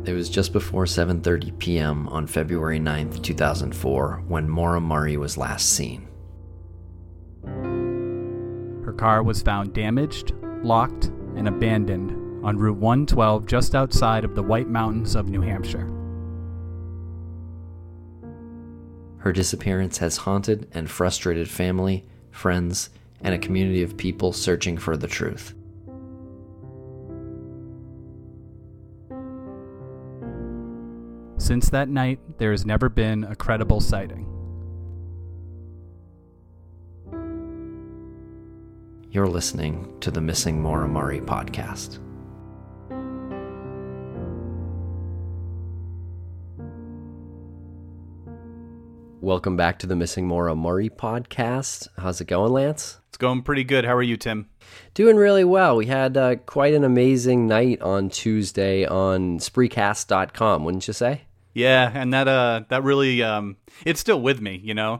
It was just before 7:30 p.m. on February 9th, 2004, when Maura Murray was last seen. Her car was found damaged, locked, and abandoned on Route 112 just outside of the White Mountains of New Hampshire. Her disappearance has haunted and frustrated family, friends, and a community of people searching for the truth. Since that night, there has never been a credible sighting. You're listening to the Missing Maura Murray podcast. Welcome back to the Missing Maura Murray podcast. How's it going, Lance? It's going pretty good. How are you, Tim? Doing really well. We had quite an amazing night on Tuesday on Spreecast.com, wouldn't you say? Yeah, and that really it's still with me, you know.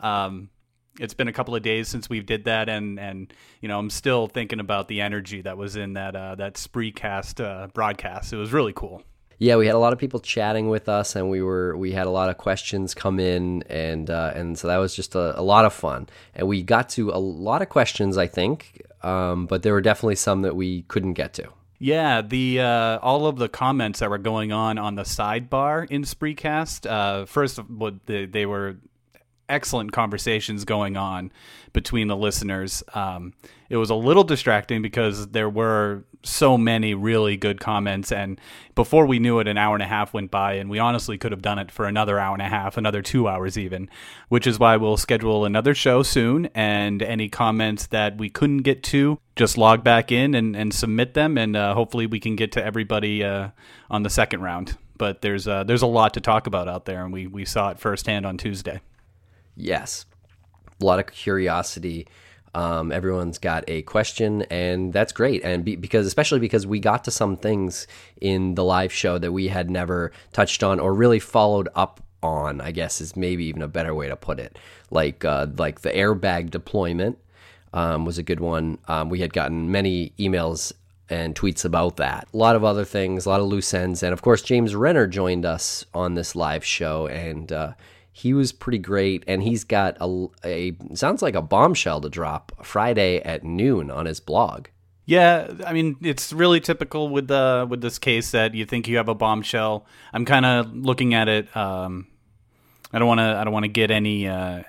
It's been a couple of days since we did that, and you know, I'm still thinking about the energy that was in that Spreecast broadcast. It was really cool. Yeah, we had a lot of people chatting with us, and we had a lot of questions come in, and so that was just a lot of fun. And we got to a lot of questions, I think, but there were definitely some that we couldn't get to. Yeah, the all of the comments that were going on the sidebar in Spreecast. First, they were excellent conversations going on between the listeners. It was a little distracting because there were so many really good comments, and before we knew it, an hour and a half went by, and we honestly could have done it for another hour and a half, another 2 hours even, which is why we'll schedule another show soon, and any comments that we couldn't get to, just log back in and submit them, and hopefully we can get to everybody on the second round. But there's a lot to talk about out there, and we saw it firsthand on Tuesday. Yes, a lot of curiosity. Everyone's got a question, and that's great. And especially because we got to some things in the live show that we had never touched on or really followed up on, I guess is maybe even a better way to put it. Like the airbag deployment was a good one. We had gotten many emails and tweets about that. A lot of other things, a lot of loose ends, and of course James Renner joined us on this live show, and he was pretty great, and he's got a sounds like a bombshell to drop Friday at noon on his blog. Yeah, I mean, it's really typical with this case that you think you have a bombshell. I'm kind of looking at it. I don't want to get any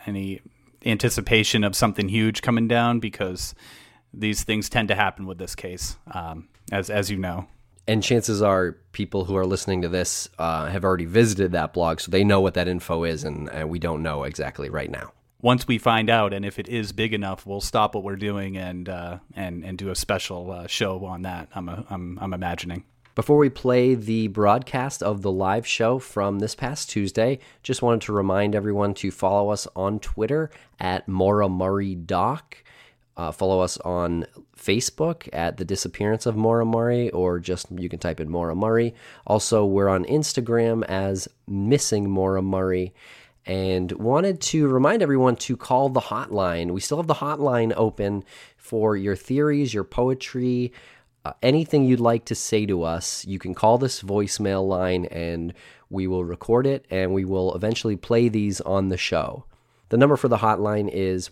anticipation of something huge coming down, because these things tend to happen with this case, as you know. And chances are people who are listening to this have already visited that blog, so they know what that info is, and we don't know exactly right now. Once we find out, and if it is big enough, we'll stop what we're doing and do a special show on that. I'm imagining. Before we play the broadcast of the live show from this past Tuesday, just wanted to remind everyone to follow us on Twitter at Maura Murray Doc. Follow us on Facebook at The Disappearance of Maura Murray, or just you can type in Maura Murray. Also, we're on Instagram as Missing Maura Murray. And wanted to remind everyone to call the hotline. We still have the hotline open for your theories, your poetry, anything you'd like to say to us. You can call this voicemail line, and we will record it, and we will eventually play these on the show. The number for the hotline is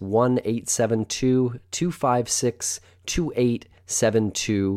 1-872-256-2872,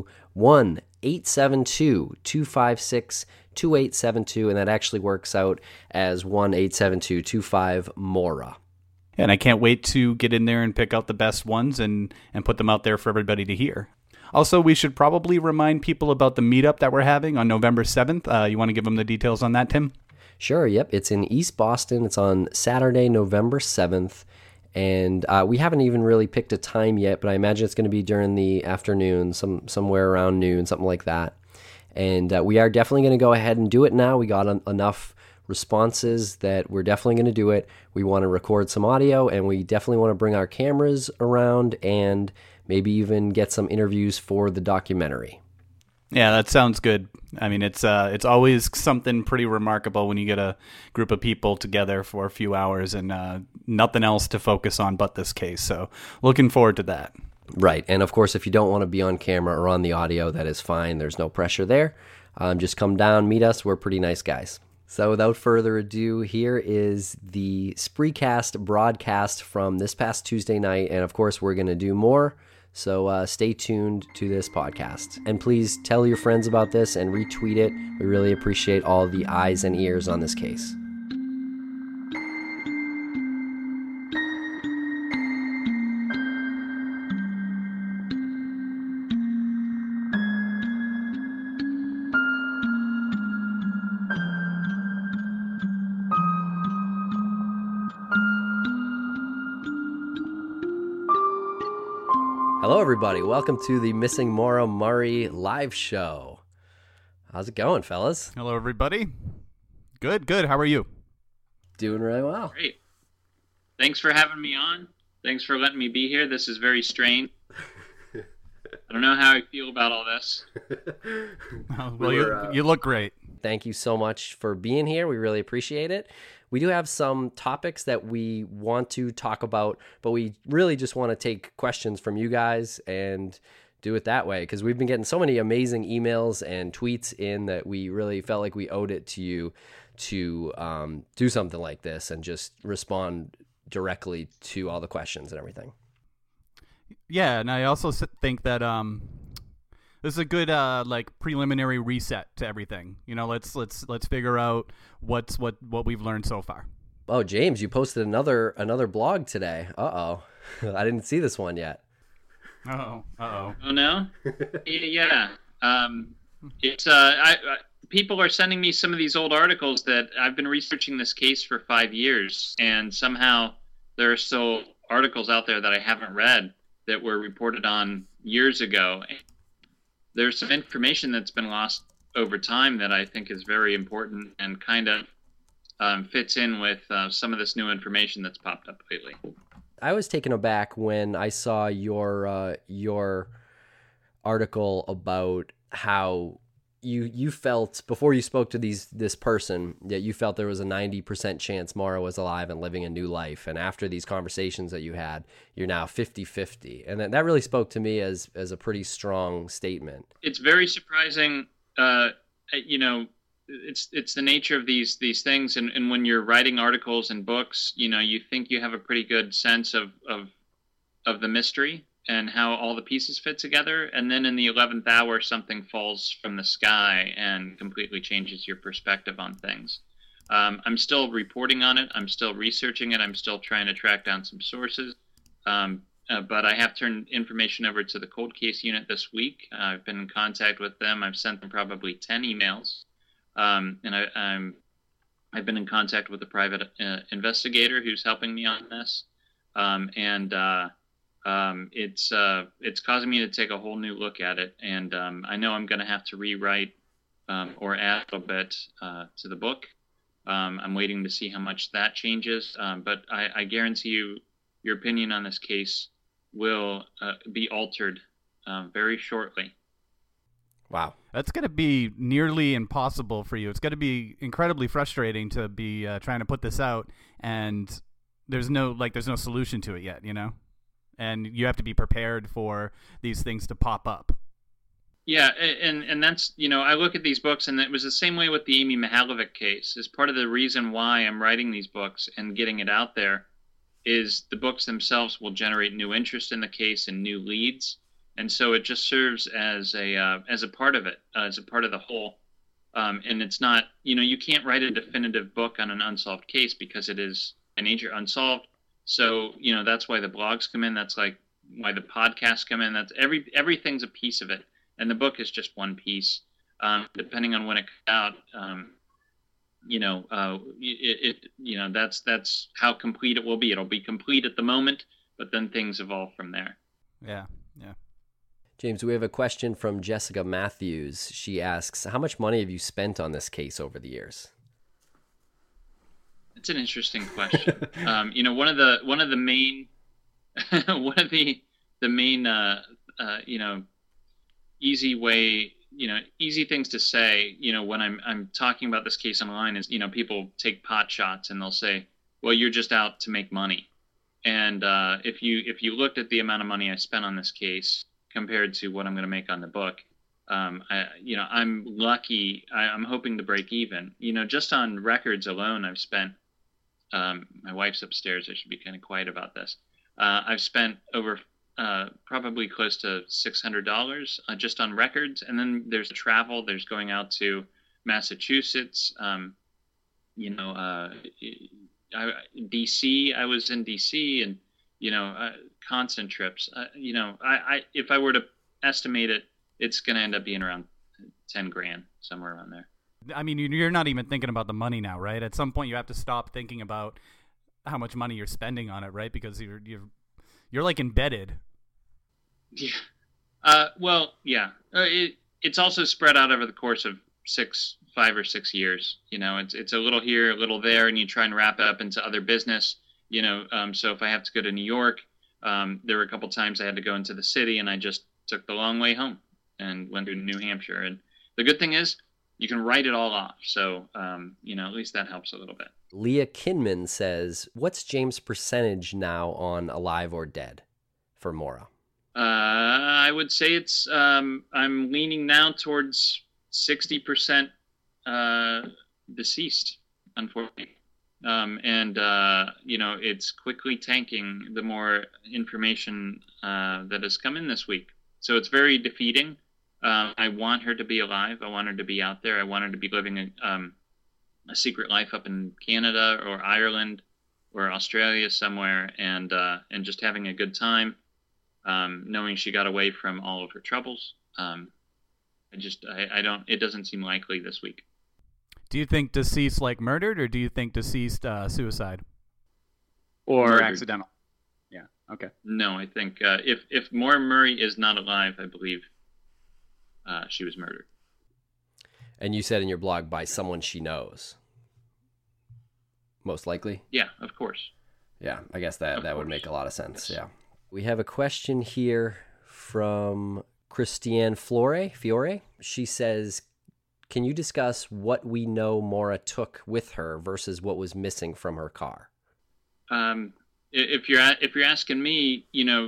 1-872-256-2872, and that actually works out as 1-872-25-MAURA. And I can't wait to get in there and pick out the best ones and put them out there for everybody to hear. Also, we should probably remind people about the meetup that we're having on November 7th. You want to give them the details on that, Tim? Sure, yep. It's in East Boston. It's on Saturday, November 7th. And we haven't even really picked a time yet, but I imagine it's going to be during the afternoon, somewhere around noon, something like that. And we are definitely going to go ahead and do it now. We got enough responses that we're definitely going to do it. We want to record some audio, and we definitely want to bring our cameras around and maybe even get some interviews for the documentary. Yeah, that sounds good. I mean, it's always something pretty remarkable when you get a group of people together for a few hours and nothing else to focus on but this case. So looking forward to that. Right. And of course, if you don't want to be on camera or on the audio, that is fine. There's no pressure there. Just come down, meet us. We're pretty nice guys. So without further ado, here is the Spreecast broadcast from this past Tuesday night. And of course, we're going to do more. So stay tuned to this podcast. And please tell your friends about this and retweet it. We really appreciate all the eyes and ears on this case. Hello, everybody. Welcome to the Missing Maura Murray live show. How's it going, fellas? Hello, everybody. Good. How are you? Doing really well. Great. Thanks for having me on. Thanks for letting me be here. This is very strange. I don't know how I feel about all this. You look great. Thank you so much for being here. We really appreciate it. We do have some topics that we want to talk about, but we really just want to take questions from you guys and do it that way, because we've been getting so many amazing emails and tweets in that we really felt like we owed it to you to do something like this and just respond directly to all the questions and everything. Yeah, and I also think that this is a good preliminary reset to everything. You know, let's figure out what we've learned so far. Oh, James, you posted another blog today. I didn't see this one yet. Oh no. Yeah. It's people are sending me some of these old articles that I've been researching this case for 5 years, and somehow there are still articles out there that I haven't read that were reported on years ago. There's some information that's been lost over time that I think is very important and kind of fits in with some of this new information that's popped up lately. I was taken aback when I saw your article about how you felt before you spoke to this person that you felt there was a 90% chance Maura was alive and living a new life, and after these conversations that you had, you're now 50-50, and that really spoke to me as a pretty strong statement. It's very surprising. It's the nature of these things, and when you're writing articles and books, you think you have a pretty good sense of the mystery and how all the pieces fit together, and then in the 11th hour something falls from the sky and completely changes your perspective on things. I'm still reporting on it, I'm still researching it, I'm still trying to track down some sources, but I have turned information over to the cold case unit this week. I've been in contact with them. I've sent them probably 10 emails, and I've been in contact with a private investigator who's helping me on this, it's causing me to take a whole new look at it, and I know I'm going to have to rewrite or add a little bit to the book. I'm waiting to see how much that changes, but I guarantee you your opinion on this case will be altered very shortly. Wow. That's going to be nearly impossible for you. It's going to be incredibly frustrating to be trying to put this out, and there's no solution to it yet, and you have to be prepared for these things to pop up. Yeah, and that's, I look at these books, and it was the same way with the Amy Mihaljevic case. Is part of the reason why I'm writing these books and getting it out there is the books themselves will generate new interest in the case and new leads, and so it just serves as a part of it, as a part of the whole. And it's not, you can't write a definitive book on an unsolved case because it is by nature unsolved. So, that's why the blogs come in. That's like why the podcasts come in. That's everything's a piece of it. And the book is just one piece. Depending on when it comes out, that's how complete it will be. It'll be complete at the moment, but then things evolve from there. Yeah. James, we have a question from Jessica Matthews. She asks, how much money have you spent on this case over the years? It's an interesting question. One of the main easy things to say, when I'm talking about this case online is, people take pot shots and they'll say, well, you're just out to make money. And if you looked at the amount of money I spent on this case compared to what I'm going to make on the book, I'm lucky. I'm hoping to break even. Just on records alone, I've spent. My wife's upstairs. I should be kind of quiet about this. I've spent over probably close to $600 just on records, and then there's travel. There's going out to Massachusetts. DC. I was in DC, and constant trips. If I were to estimate it, it's going to end up being around 10 grand, somewhere around there. I mean, you're not even thinking about the money now, right? At some point, you have to stop thinking about how much money you're spending on it, right? Because you're like embedded. Yeah. Well, yeah. It's also spread out over the course of 5 or 6 years. It's a little here, a little there, and you try and wrap it up into other business. So if I have to go to New York, there were a couple times I had to go into the city, and I just took the long way home and went to New Hampshire. And the good thing is, you can write it all off. So, at least that helps a little bit. Leah Kinman says, what's James' percentage now on Alive or Dead for Maura? I would say it's, I'm leaning now towards 60% deceased, unfortunately. It's quickly tanking the more information that has come in this week. So it's very defeating. I want her to be alive. I want her to be out there. I want her to be living a secret life up in Canada or Ireland or Australia somewhere, and just having a good time, knowing she got away from all of her troubles. It doesn't seem likely this week. Do you think deceased like murdered, or do you think deceased suicide? Or Murdered. accidental? Yeah, okay. No, I think if Maura Murray is not alive, I believe she was murdered. And you said in your blog, by someone she knows. Most likely? Yeah, of course. Yeah, I guess that would make a lot of sense. Yes. Yeah. We have a question here from Christiane Fiore. She says, can you discuss what we know Maura took with her versus what was missing from her car? If you're asking me,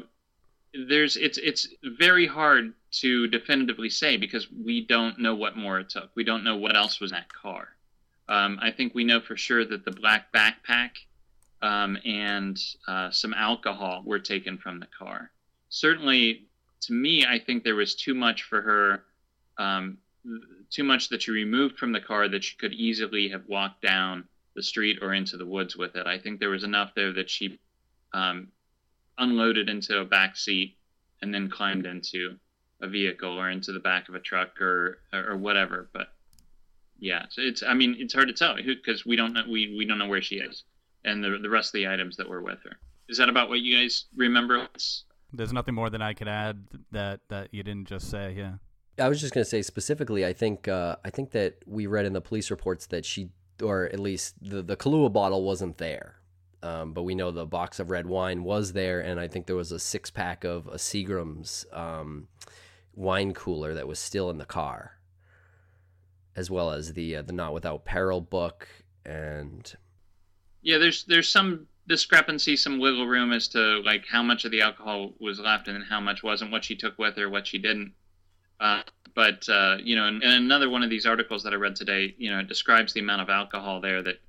it's very hard to definitively say because we don't know what Maura took. We don't know what else was in that car. I think we know for sure that the black backpack and some alcohol were taken from the car. Certainly, to me, I think there was too much for her, too much that she removed from the car that she could easily have walked down the street or into the woods with it. I think there was enough there that she unloaded into a back seat and then climbed into a vehicle or into the back of a truck or whatever. But yeah, so it's hard to tell because we don't know we don't know where she is and the rest of the items that were with her. Is that about what you guys remember? There's nothing more that I could add that you didn't just say. Yeah. I was just going to say specifically, I think that we read in the police reports that she, or at least the Kahlua bottle wasn't there. But we know the box of red wine was there, and I think there was a 6-pack of a Seagram's wine cooler that was still in the car, as well as the Not Without Peril book. And yeah, there's some discrepancy, some wiggle room as to like how much of the alcohol was left and how much wasn't, what she took with her, what she didn't. But in another one of these articles that I read today, it describes the amount of alcohol there that,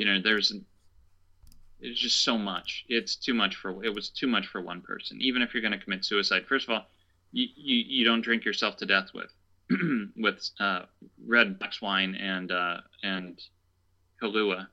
it's just so much. It was too much for one person. Even if you're going to commit suicide, first of all, you don't drink yourself to death with red box wine and Kahlua.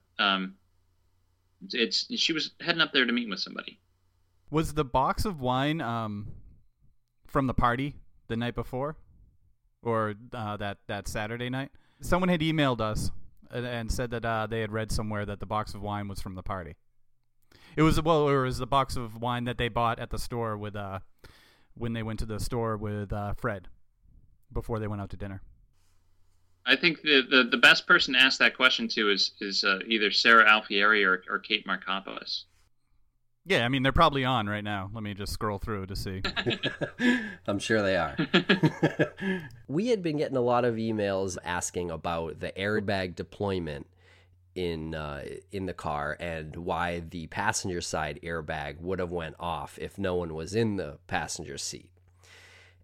She was heading up there to meet with somebody. Was the box of wine from the party the night before, or that Saturday night? Someone had emailed us and said that they had read somewhere that the box of wine was from the party. It was the box of wine that they bought at the store with when they went to the store with Fred before they went out to dinner. I think the best person to ask that question to is either Sarah Alfieri or Kate Markopoulos. Yeah, I mean, they're probably on right now. Let me just scroll through to see. I'm sure they are. We had been getting a lot of emails asking about the airbag deployment in the car and why the passenger side airbag would have went off if no one was in the passenger seat.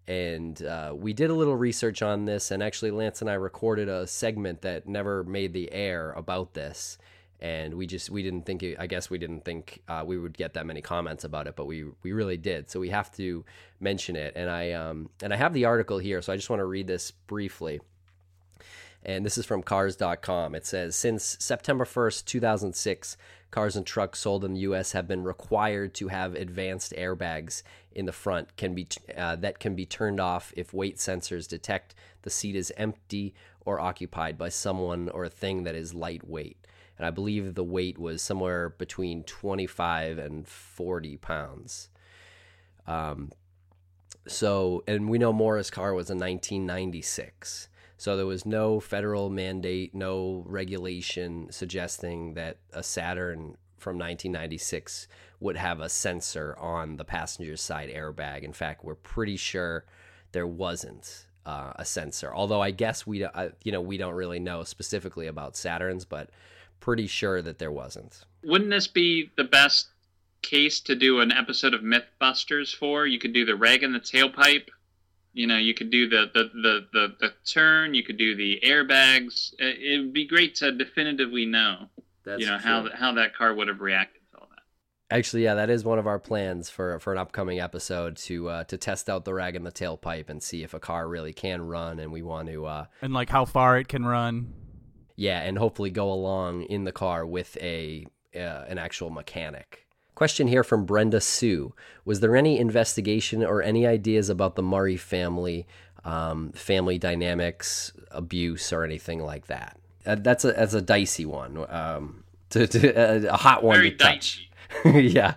And we did a little research on this, and actually Lance and I recorded a segment that never made the air about this. And we didn't think we would get that many comments about it, but we really did. So we have to mention it. And I have the article here, so I just want to read this briefly. And this is from cars.com. It says, since September 1st, 2006, cars and trucks sold in the U.S. have been required to have advanced airbags in the front that can be turned off if weight sensors detect the seat is empty or occupied by someone or a thing that is lightweight. And I believe the weight was somewhere between 25 and 40 pounds. And we know Mora's car was a 1996. So there was no federal mandate, no regulation suggesting that a Saturn from 1996 would have a sensor on the passenger side airbag. In fact, we're pretty sure there wasn't a sensor. Although I guess we don't really know specifically about Saturns, but pretty sure that there wasn't. Wouldn't this be the best case to do an episode of Mythbusters for? You could do the rag in the tailpipe. You could do the turn. You could do the airbags. It would be great to definitively know, how that car would have reacted to all that. Actually, yeah, that is one of our plans for an upcoming episode to test out the rag in the tailpipe and see if a car really can run, and we want to and like how far it can run. Yeah, and hopefully go along in the car with an actual mechanic. Question here from Brenda Sue. Was there any investigation or any ideas about the Murray family, family dynamics, abuse, or anything like that? That's a dicey one, a hot one Very to touch. Yeah.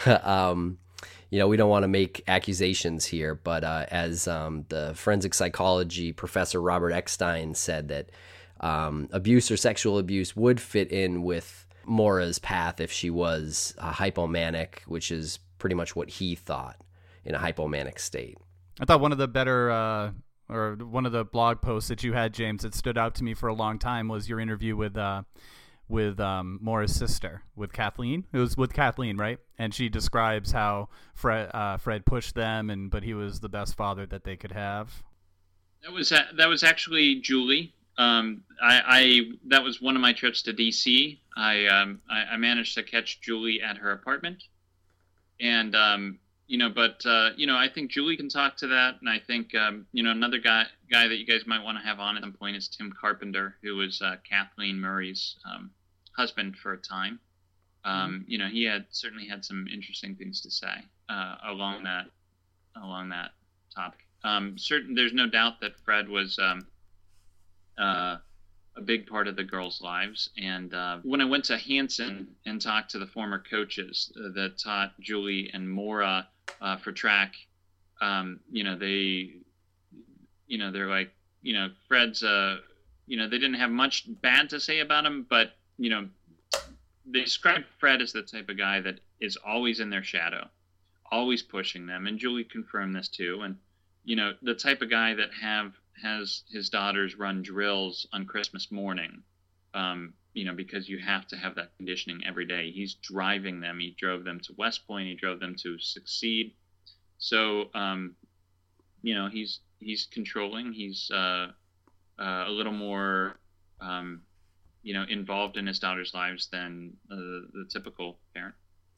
We don't want to make accusations here, but as the forensic psychology professor Robert Eckstein said that abuse or sexual abuse would fit in with Mora's path if she was hypomanic, which is pretty much what he thought, in a hypomanic state. I thought one of the better, or one of the blog posts that you had, James, that stood out to me for a long time was your interview with Mora's sister, with Kathleen. It was with Kathleen, right? And she describes how Fred pushed them, but he was the best father that they could have. That was actually Julie. That was one of my trips to DC. I managed to catch Julie at her apartment, and I think Julie can talk to that, and I think another guy that you guys might want to have on at some point is Tim Carpenter, who was Kathleen Murray's husband for a time. He certainly had some interesting things to say along that topic. There's no doubt that Fred was a big part of the girls' lives. And when I went to Hanson and talked to the former coaches that taught Julie and Mora for track, they're like, Fred's, they didn't have much bad to say about him, but, they described Fred as the type of guy that is always in their shadow, always pushing them. And Julie confirmed this too. And, the type of guy that has his daughters run drills on Christmas morning, because you have to have that conditioning every day. He's driving them. He drove them to West Point. He drove them to Succeed. So, he's controlling. He's a little more, involved in his daughters' lives than the typical parent.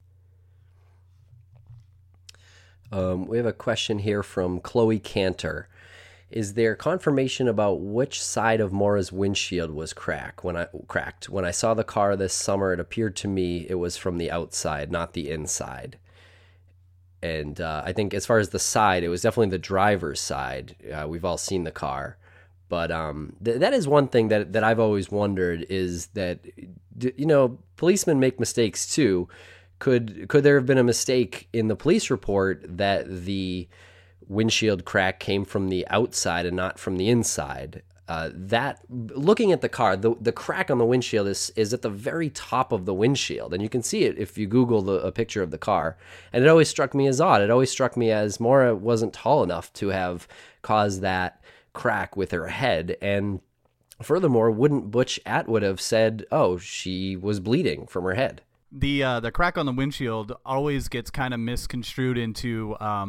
We have a question here from Chloe Cantor. Is there confirmation about which side of Mora's windshield was cracked? When I saw the car this summer, it appeared to me it was from the outside, not the inside. And I think as far as the side, it was definitely the driver's side. We've all seen the car. But that is one thing that I've always wondered is that, policemen make mistakes too. Could there have been a mistake in the police report that the windshield crack came from the outside and not from the inside? That, looking at the car, the crack on the windshield is at the very top of the windshield, and you can see it if you Google a picture of the car. And it always struck me as odd. It always struck me as Mora wasn't tall enough to have caused that crack with her head. And furthermore, wouldn't Butch Atwood have said, "Oh, she was bleeding from her head"? The crack on the windshield always gets kind of misconstrued into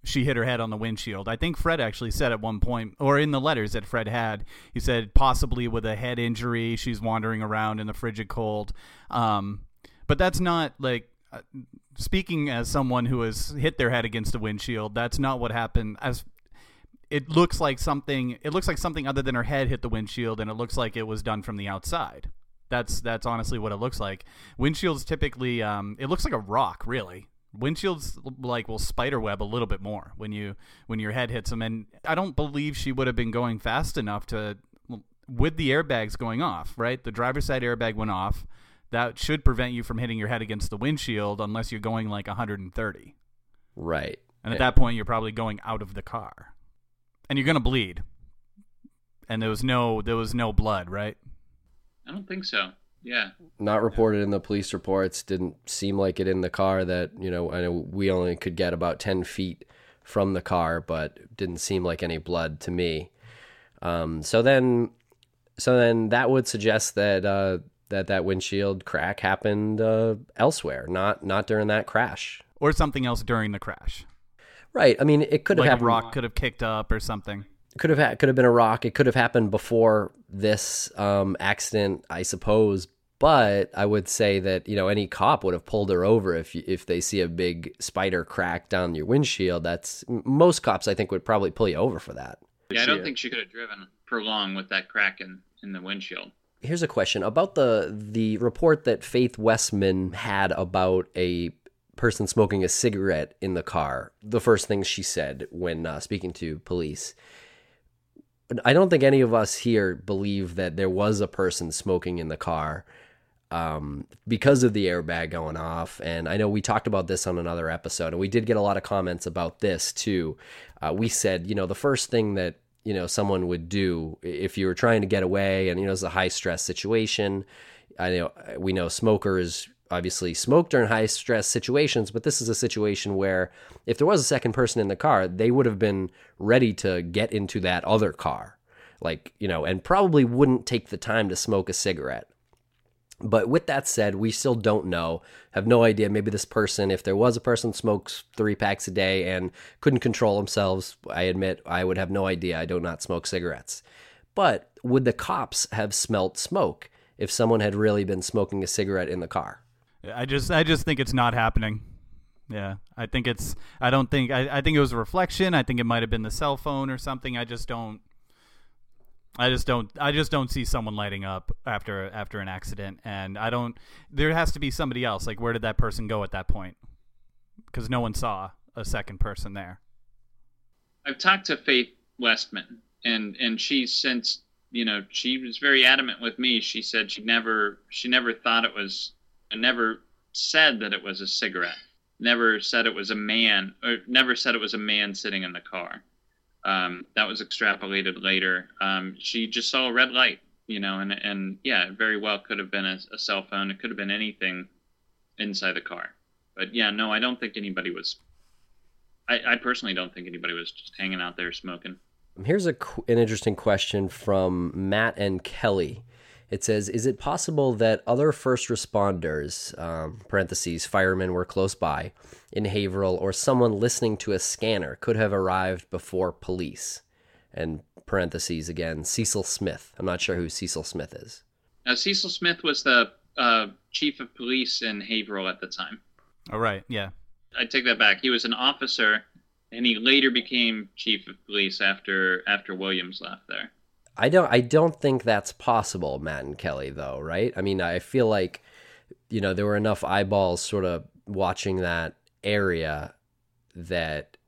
she hit her head on the windshield. I think Fred actually said at one point, or in the letters that Fred had, he said possibly with a head injury, she's wandering around in the frigid cold. But that's not like, speaking as someone who has hit their head against a windshield, that's not what happened. As it looks like something other than her head hit the windshield, and it looks like it was done from the outside. That's honestly what it looks like. Windshields typically, it looks like a rock, really. Windshields like will spiderweb a little bit more when your head hits them, and I don't believe she would have been going fast enough to, with the airbags going off, right? The driver's side airbag went off. That should prevent you from hitting your head against the windshield unless you're going like 130. Right. And at that point, you're probably going out of the car, and you're gonna bleed. And there was no blood, right? I don't think so. Yeah. Not reported in the police reports. Didn't seem like it in the car. That, I know we only could get about 10 feet from the car, but it didn't seem like any blood to me. So then that would suggest that that windshield crack happened elsewhere, not during that crash, or something else during the crash. Right. I mean, it could have like happened. A rock could have kicked up or something. Could have been a rock. It could have happened before this accident, I suppose. But I would say that any cop would have pulled her over if they see a big spider crack down your windshield. That's most cops, I think, would probably pull you over for that. Yeah, I don't think she could have driven for long with that crack in the windshield. Here's a question about the report that Faith Westman had about a person smoking a cigarette in the car. The first thing she said when speaking to police. I don't think any of us here believe that there was a person smoking in the car because of the airbag going off. And I know we talked about this on another episode, and we did get a lot of comments about this too. We said, the first thing that, someone would do if you were trying to get away, and, it's a high stress situation. We know smokers obviously smoke during high stress situations, but this is a situation where if there was a second person in the car, they would have been ready to get into that other car, and probably wouldn't take the time to smoke a cigarette. But with that said, we still don't know, have no idea. Maybe this person, if there was a person, smokes 3 packs a day and couldn't control themselves. I admit I would have no idea. I do not smoke cigarettes. But would the cops have smelt smoke if someone had really been smoking a cigarette in the car? I just think it's not happening. Yeah, I think it was a reflection. I think it might have been the cell phone or something. I just don't see someone lighting up after an accident, and there has to be somebody else. Like, where did that person go at that point? Because no one saw a second person there. I've talked to Faith Westman, and she since, she was very adamant with me. She said she never thought it was, never said that it was a cigarette, never said it was a man, or never said it was a man sitting in the car. That was extrapolated later. She just saw a red light, and yeah, it very well could have been a cell phone. It could have been anything inside the car. But yeah, no, I don't think anybody was, I personally don't think anybody was just hanging out there smoking. Here's an interesting question from Matt and Kelly. It says, is it possible that other first responders, parentheses, firemen were close by, in Haverhill, or someone listening to a scanner could have arrived before police? And parentheses again, Cecil Smith. I'm not sure who Cecil Smith is. Cecil Smith was the chief of police in Haverhill at the time. Oh, right, yeah. I take that back. He was an officer, and he later became chief of police after Williams left there. I don't think that's possible, Matt and Kelly, though, right? I mean, I feel like, there were enough eyeballs sort of watching that area that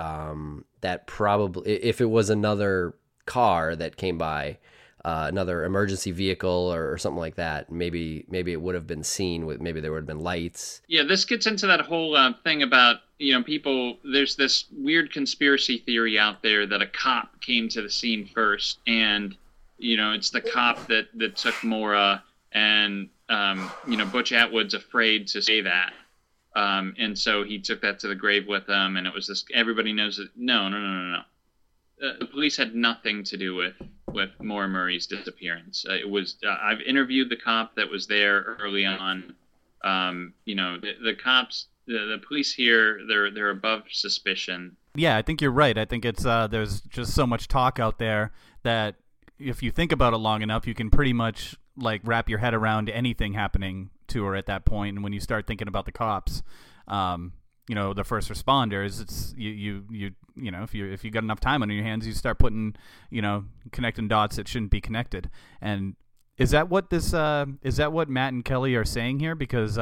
that probably, if it was another car that came by, another emergency vehicle or something like that, maybe it would have been seen with, maybe there would have been lights. Yeah, this gets into that whole thing about, people, there's this weird conspiracy theory out there that a cop came to the scene first, and, it's the cop that took Maura, and, Butch Atwood's afraid to say that. And so he took that to the grave with him, and it was this, everybody knows that, no. The police had nothing to do with Maura Murray's disappearance. It was, I've interviewed the cop that was there early on. The cops, the police here, they're above suspicion. Yeah, I think you're right. I think it's there's just so much talk out there that if you think about it long enough, you can pretty much like wrap your head around anything happening to her at that point. And when you start thinking about the cops, the first responders, it's you know, if you got enough time on your hands, you start putting, connecting dots that shouldn't be connected. And is that what Matt and Kelly are saying here? Because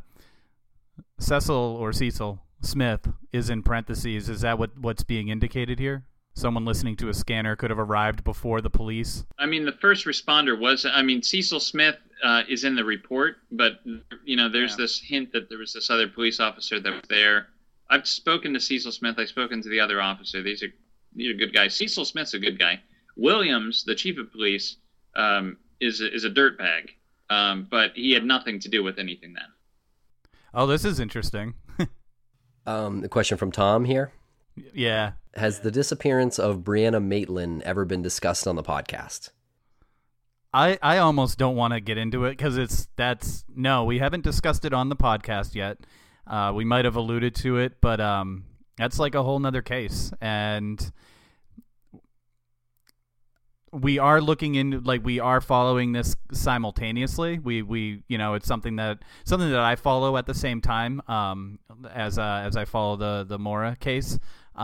Cecil Smith is in parentheses. Is that what's being indicated here? Someone listening to a scanner could have arrived before the police. I mean, the first responder was, Cecil Smith is in the report, but, there's this hint that there was this other police officer that was there. I've spoken to Cecil Smith. I've spoken to the other officer. These are good guys. Cecil Smith's a good guy. Williams, the chief of police, is a dirtbag, but he had nothing to do with anything then. Oh, this is interesting. The question from Tom here. Yeah. Has the disappearance of Brianna Maitland ever been discussed on the podcast? I almost don't want to get into it because no, we haven't discussed it on the podcast yet. We might have alluded to it, but that's like a whole nother case. And we are looking into, like, we are following this simultaneously. We it's something that I follow at the same time as I follow the Mora case.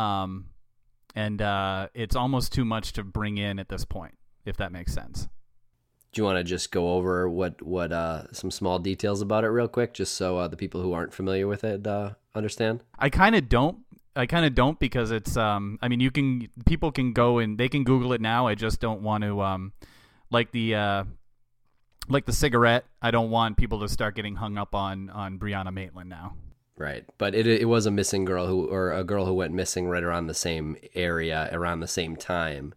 And it's almost too much to bring in at this point, if that makes sense. Do you want to just go over what some small details about it real quick, just so the people who aren't familiar with it understand? I kind of don't because it's people can go and they can Google it now. I just don't want to like the cigarette. I don't want people to start getting hung up on Brianna Maitland now. Right, but it was a missing girl a girl who went missing right around the same area around the same time,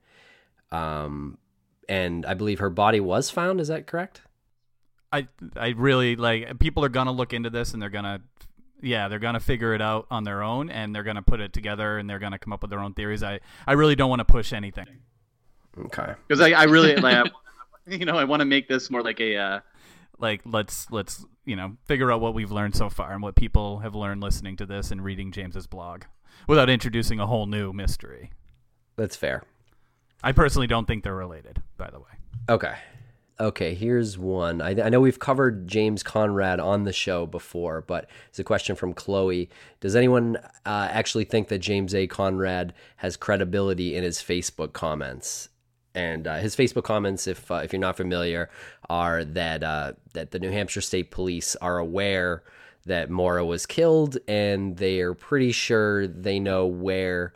and I believe her body was found. Is that correct? I really people are gonna look into this and they're gonna figure it out on their own and they're gonna put it together and they're gonna come up with their own theories. I really don't want to push anything. Okay, because I really I want to make this more like a. Let's figure out what we've learned so far and what people have learned listening to this and reading James's blog without introducing a whole new mystery. That's fair. I personally don't think they're related, by the way. Okay, here's one. I know we've covered James Conrad on the show before, but it's a question from Chloe. Does anyone actually think that James A. Conrad has credibility in his Facebook comments? And his Facebook comments, if you're not familiar, are that the New Hampshire State Police are aware that Mora was killed, and they are pretty sure they know where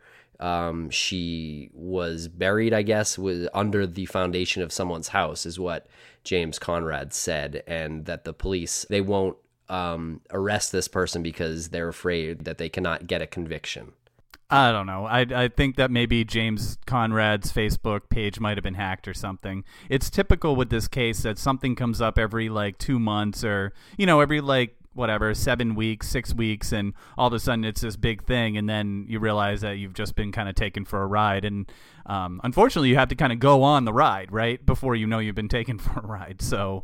she was buried, I guess, was under the foundation of someone's house, is what James Conrad said, and that the police, they won't arrest this person because they're afraid that they cannot get a conviction. I don't know. I think that maybe James Conrad's Facebook page might have been hacked or something. It's typical with this case that something comes up every 2 months or, every 7 weeks, 6 weeks, and all of a sudden it's this big thing, and then you realize that you've just been kind of taken for a ride. And unfortunately, you have to kind of go on the ride, right, before you know you've been taken for a ride. So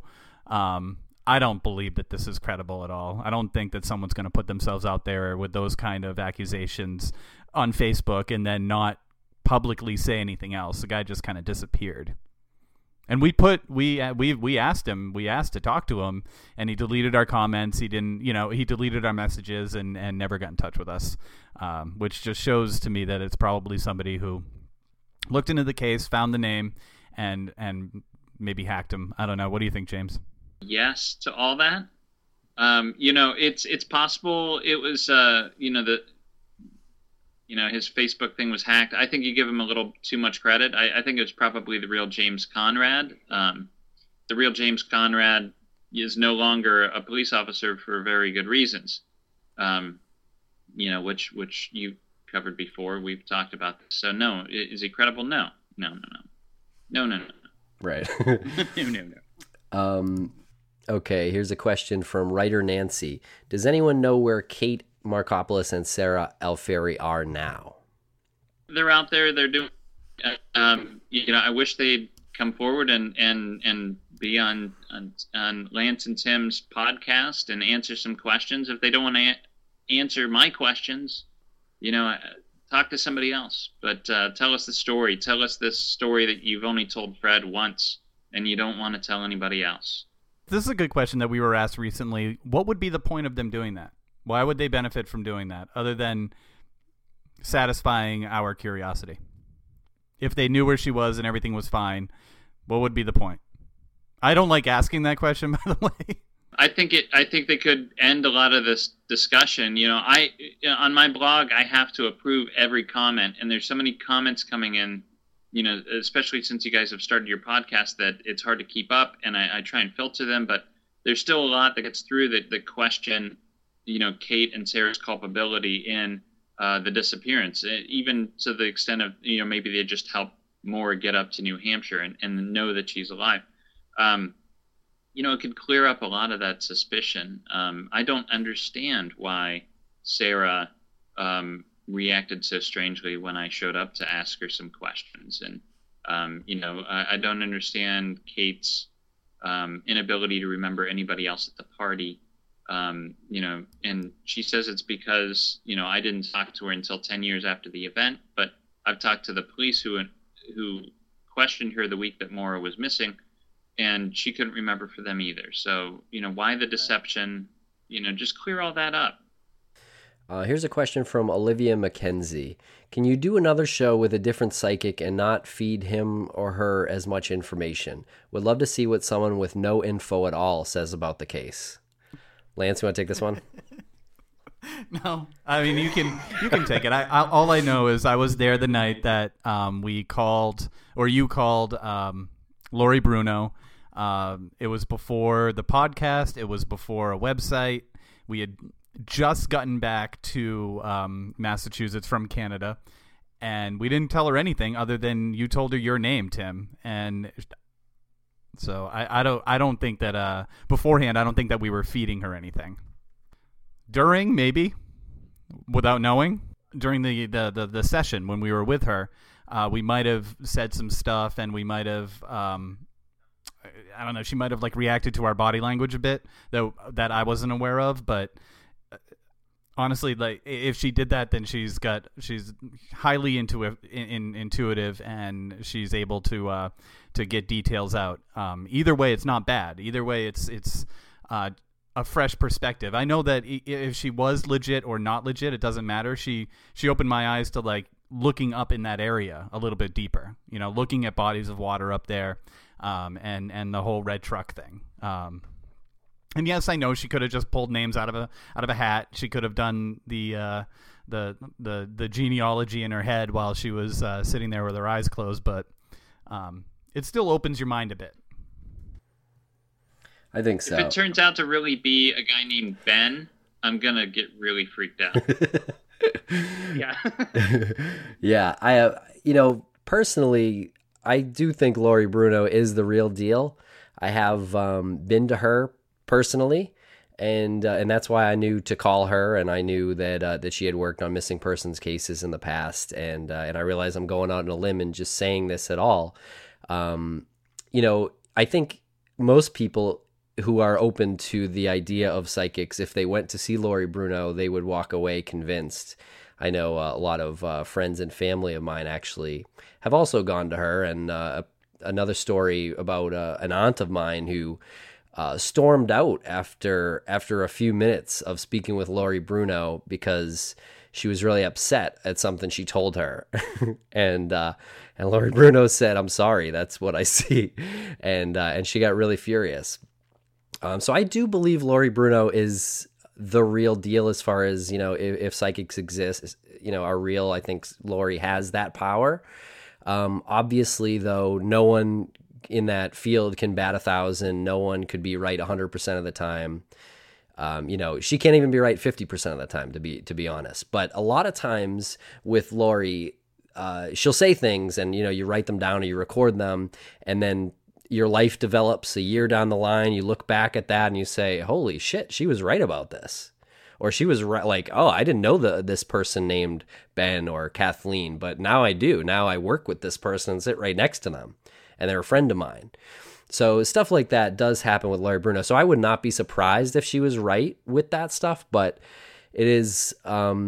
I don't believe that this is credible at all. I don't think that someone's going to put themselves out there with those kind of accusations on Facebook and then not publicly say anything else. The guy just kind of disappeared. And we asked him, to talk to him, and he deleted our comments. He didn't, he deleted our messages and never got in touch with us, which just shows to me that it's probably somebody who looked into the case, found the name, and maybe hacked him. I don't know. What do you think, James? Yes to all that. It's possible it was, his Facebook thing was hacked. I think you give him a little too much credit. I think it was probably the real James Conrad. The real James Conrad is no longer a police officer for very good reasons, which you covered before. We've talked about this. So no, is he credible? No. Right. No. Okay, here's a question from writer Nancy. Does anyone know where Kate Markopoulos and Sarah Alfieri are now? They're out there. They're doing. I wish they'd come forward and be on Lance and Tim's podcast and answer some questions. If they don't want to answer my questions, talk to somebody else. But tell us the story. Tell us this story that you've only told Fred once and you don't want to tell anybody else. This is a good question that we were asked recently. What would be the point of them doing that? Why would they benefit from doing that other than satisfying our curiosity? If they knew where she was and everything was fine, what would be the point? I don't like asking that question, by the way. I think they could end a lot of this discussion. On my blog, I have to approve every comment, and there's so many comments coming in, especially since you guys have started your podcast, that it's hard to keep up, and I try and filter them, but there's still a lot that gets through the question, Kate and Sarah's culpability in the disappearance, even to the extent of, maybe they just help Maura get up to New Hampshire and know that she's alive. It could clear up a lot of that suspicion. I don't understand why Sarah reacted so strangely when I showed up to ask her some questions. And, I don't understand Kate's inability to remember anybody else at the party. And she says it's because, I didn't talk to her until 10 years after the event, but I've talked to the police who questioned her the week that Maura was missing, and she couldn't remember for them either. So, why the deception? Just clear all that up. Here's a question from Olivia McKenzie. Can you do another show with a different psychic and not feed him or her as much information? Would love to see what someone with no info at all says about the case. Lance, you want to take this one? No, I mean, you can take it. All I know is I was there the night that we called, or you called, Lori Bruno. It was before the podcast. It was before a website. We had just gotten back to Massachusetts from Canada, and we didn't tell her anything other than you told her your name, Tim. And so I don't think that beforehand, I don't think that we were feeding her anything. During, maybe, without knowing, during the session when we were with her, we might have said some stuff, and we might have, I don't know, she might have reacted to our body language a bit that I wasn't aware of. But honestly, if she did that, then she's highly intuitive, and she's able to get details out. Either way, it's not bad. Either way, it's a fresh perspective. I know that if she was legit or not legit, it doesn't matter. She opened my eyes to looking up in that area a little bit deeper, looking at bodies of water up there, and the whole red truck thing. And yes, I know she could have just pulled names out of a hat. She could have done the genealogy in her head while she was sitting there with her eyes closed, but it still opens your mind a bit. I think so. If it turns out to really be a guy named Ben, I'm going to get really freaked out. Yeah. Yeah. Personally, I do think Lori Bruno is the real deal. I have been to her personally, and that's why I knew to call her, and I knew that she had worked on missing persons cases in the past, and I realized I'm going out on a limb and just saying this at all. I think most people who are open to the idea of psychics, if they went to see Lori Bruno, they would walk away convinced. I know a lot of friends and family of mine actually have also gone to her, and another story about an aunt of mine who stormed out after a few minutes of speaking with Lori Bruno because she was really upset at something she told her. and Lori Bruno said, "I'm sorry, that's what I see." And she got really furious. So I do believe Lori Bruno is the real deal as far as, if psychics exist, are real. I think Lori has that power. Obviously, though, no one in that field can bat 1,000. No one could be right 100% of the time. She can't even be right 50% of the time, to be honest. But a lot of times with Lori, she'll say things, and you write them down or you record them, and then your life develops a year down the line. You look back at that and you say, "Holy shit, she was right about this," or she was right. "Oh, I didn't know this person named Ben or Kathleen, but now I do. Now I work with this person and sit right next to them, and they're a friend of mine." So stuff like that does happen with Lori Bruno. So I would not be surprised if she was right with that stuff, but it is,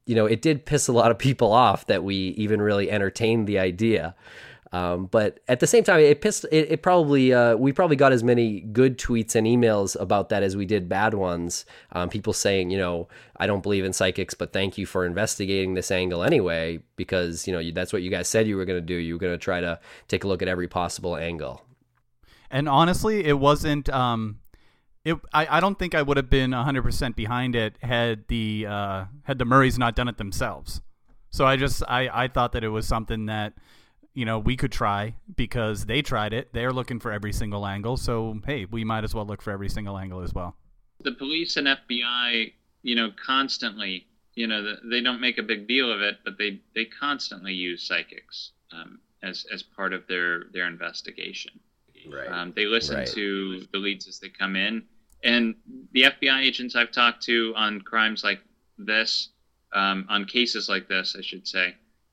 it did piss a lot of people off that we even really entertained the idea. But at the same time, it probably, we probably got as many good tweets and emails about that as we did bad ones. People saying, I don't believe in psychics, but thank you for investigating this angle anyway, because, that's what you guys said you were going to do. You were going to try to take a look at every possible angle. And honestly, it wasn't, I don't think I would have been 100% behind it had the Murrays not done it themselves. So I thought that it was something that, we could try because they tried it. They're looking for every single angle. So, hey, we might as well look for every single angle as well. The police and FBI, constantly, they don't make a big deal of it, but they constantly use psychics as part of their investigation. Right. They listen to the leads as they come in. And the FBI agents I've talked to on crimes like this, on cases like this, I should say,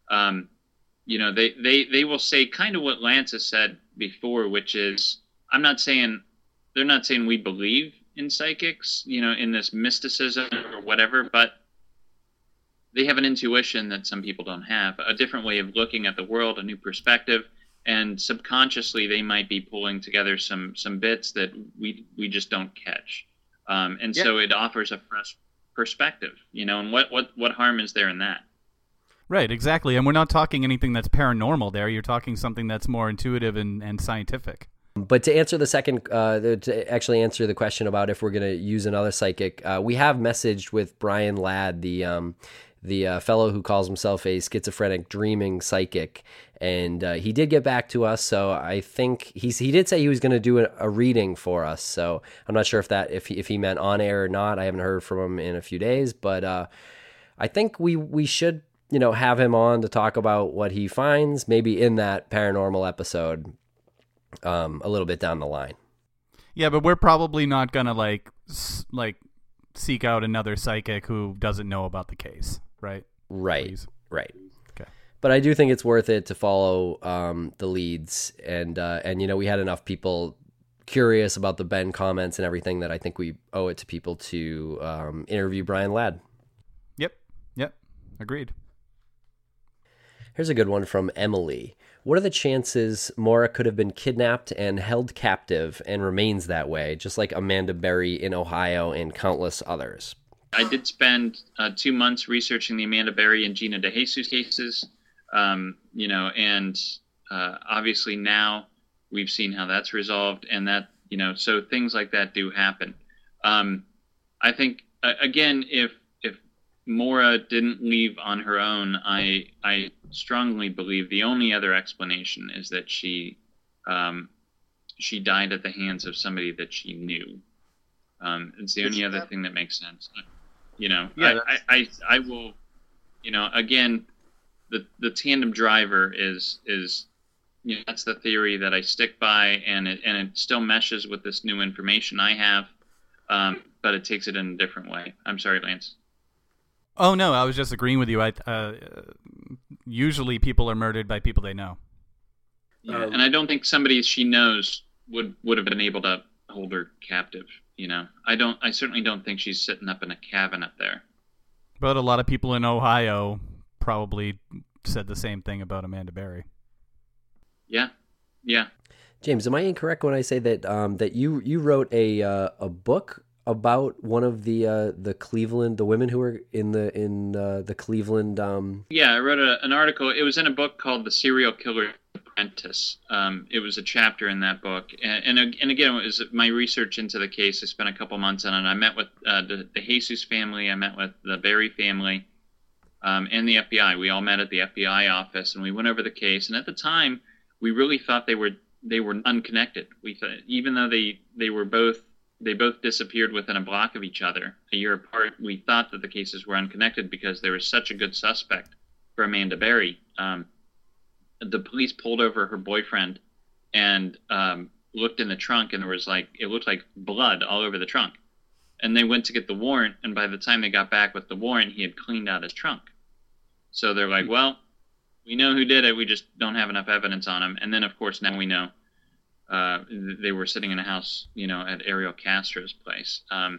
they will say kind of what Lance has said before, which is, they're not saying we believe in psychics, in this mysticism or whatever, but they have an intuition that some people don't have, a different way of looking at the world, a new perspective, and subconsciously they might be pulling together some bits that we just don't catch. So it offers a fresh perspective, and what harm is there in that? Right, exactly. And we're not talking anything that's paranormal there. You're talking something that's more intuitive and scientific. But to answer to actually answer the question about if we're going to use another psychic, we have messaged with Brian Ladd, the fellow who calls himself a schizophrenic dreaming psychic, and he did get back to us. So I think he did say he was going to do a reading for us. So I'm not sure if he meant on air or not. I haven't heard from him in a few days, but I think we should have him on to talk about what he finds, maybe in that paranormal episode, a little bit down the line. Yeah, but we're probably not gonna like seek out another psychic who doesn't know about the case, right? Right. Please. Right. Okay. But I do think it's worth it to follow the leads, and we had enough people curious about the Ben comments and everything that I think we owe it to people to interview Brian Ladd. Yep. Agreed. Here's a good one from Emily. What are the chances Maura could have been kidnapped and held captive and remains that way, just like Amanda Berry in Ohio and countless others? I did spend 2 months researching the Amanda Berry and Gina DeJesus cases, and obviously now we've seen how that's resolved, and that, so things like that do happen. I think, again, if Maura didn't leave on her own, I strongly believe the only other explanation is that she died at the hands of somebody that she knew. It's the only other thing that makes sense. I will, again, the tandem driver is that's the theory that I stick by, and it still meshes with this new information I have, but it takes it in a different way. I'm sorry, Lance. Oh no, I was just agreeing with you. Usually people are murdered by people they know. Yeah, and I don't think somebody she knows would have been able to hold her captive. I certainly don't think she's sitting up in a cabin up there. But a lot of people in Ohio probably said the same thing about Amanda Berry. Yeah. James, am I incorrect when I say that you wrote a book about one of the Cleveland, the women who were in the Cleveland? Yeah, I wrote an article. It was in a book called The Serial Killer Apprentice. It was a chapter in that book, and again, it was my research into the case. I spent a couple months on it. I met with the Jesus family. I met with the Berry family, and the FBI. We all met at the FBI office, and we went over the case. And at the time, we really thought they were unconnected. We thought, even though they both disappeared within a block of each other a year apart, we thought that the cases were unconnected because there was such a good suspect for Amanda Berry. The police pulled over her boyfriend and looked in the trunk, and it looked like blood all over the trunk. And they went to get the warrant, and by the time they got back with the warrant, he had cleaned out his trunk. So they're like, well, we know who did it, we just don't have enough evidence on him. And then, of course, now we know they were sitting in a house, at Ariel Castro's place. And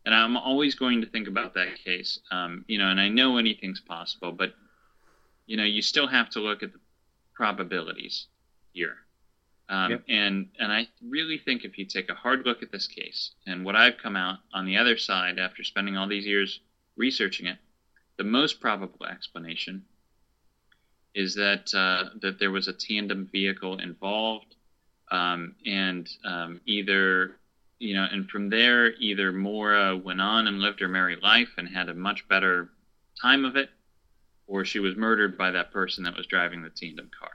And I'm always going to think about that case, and I know anything's possible, but, you still have to look at the probabilities here. Yep. And I really think if you take a hard look at this case and what I've come out on the other side after spending all these years researching it, the most probable explanation is that there was a tandem vehicle involved, and either, and from there, either Maura went on and lived her merry life and had a much better time of it, or she was murdered by that person that was driving the tandem car.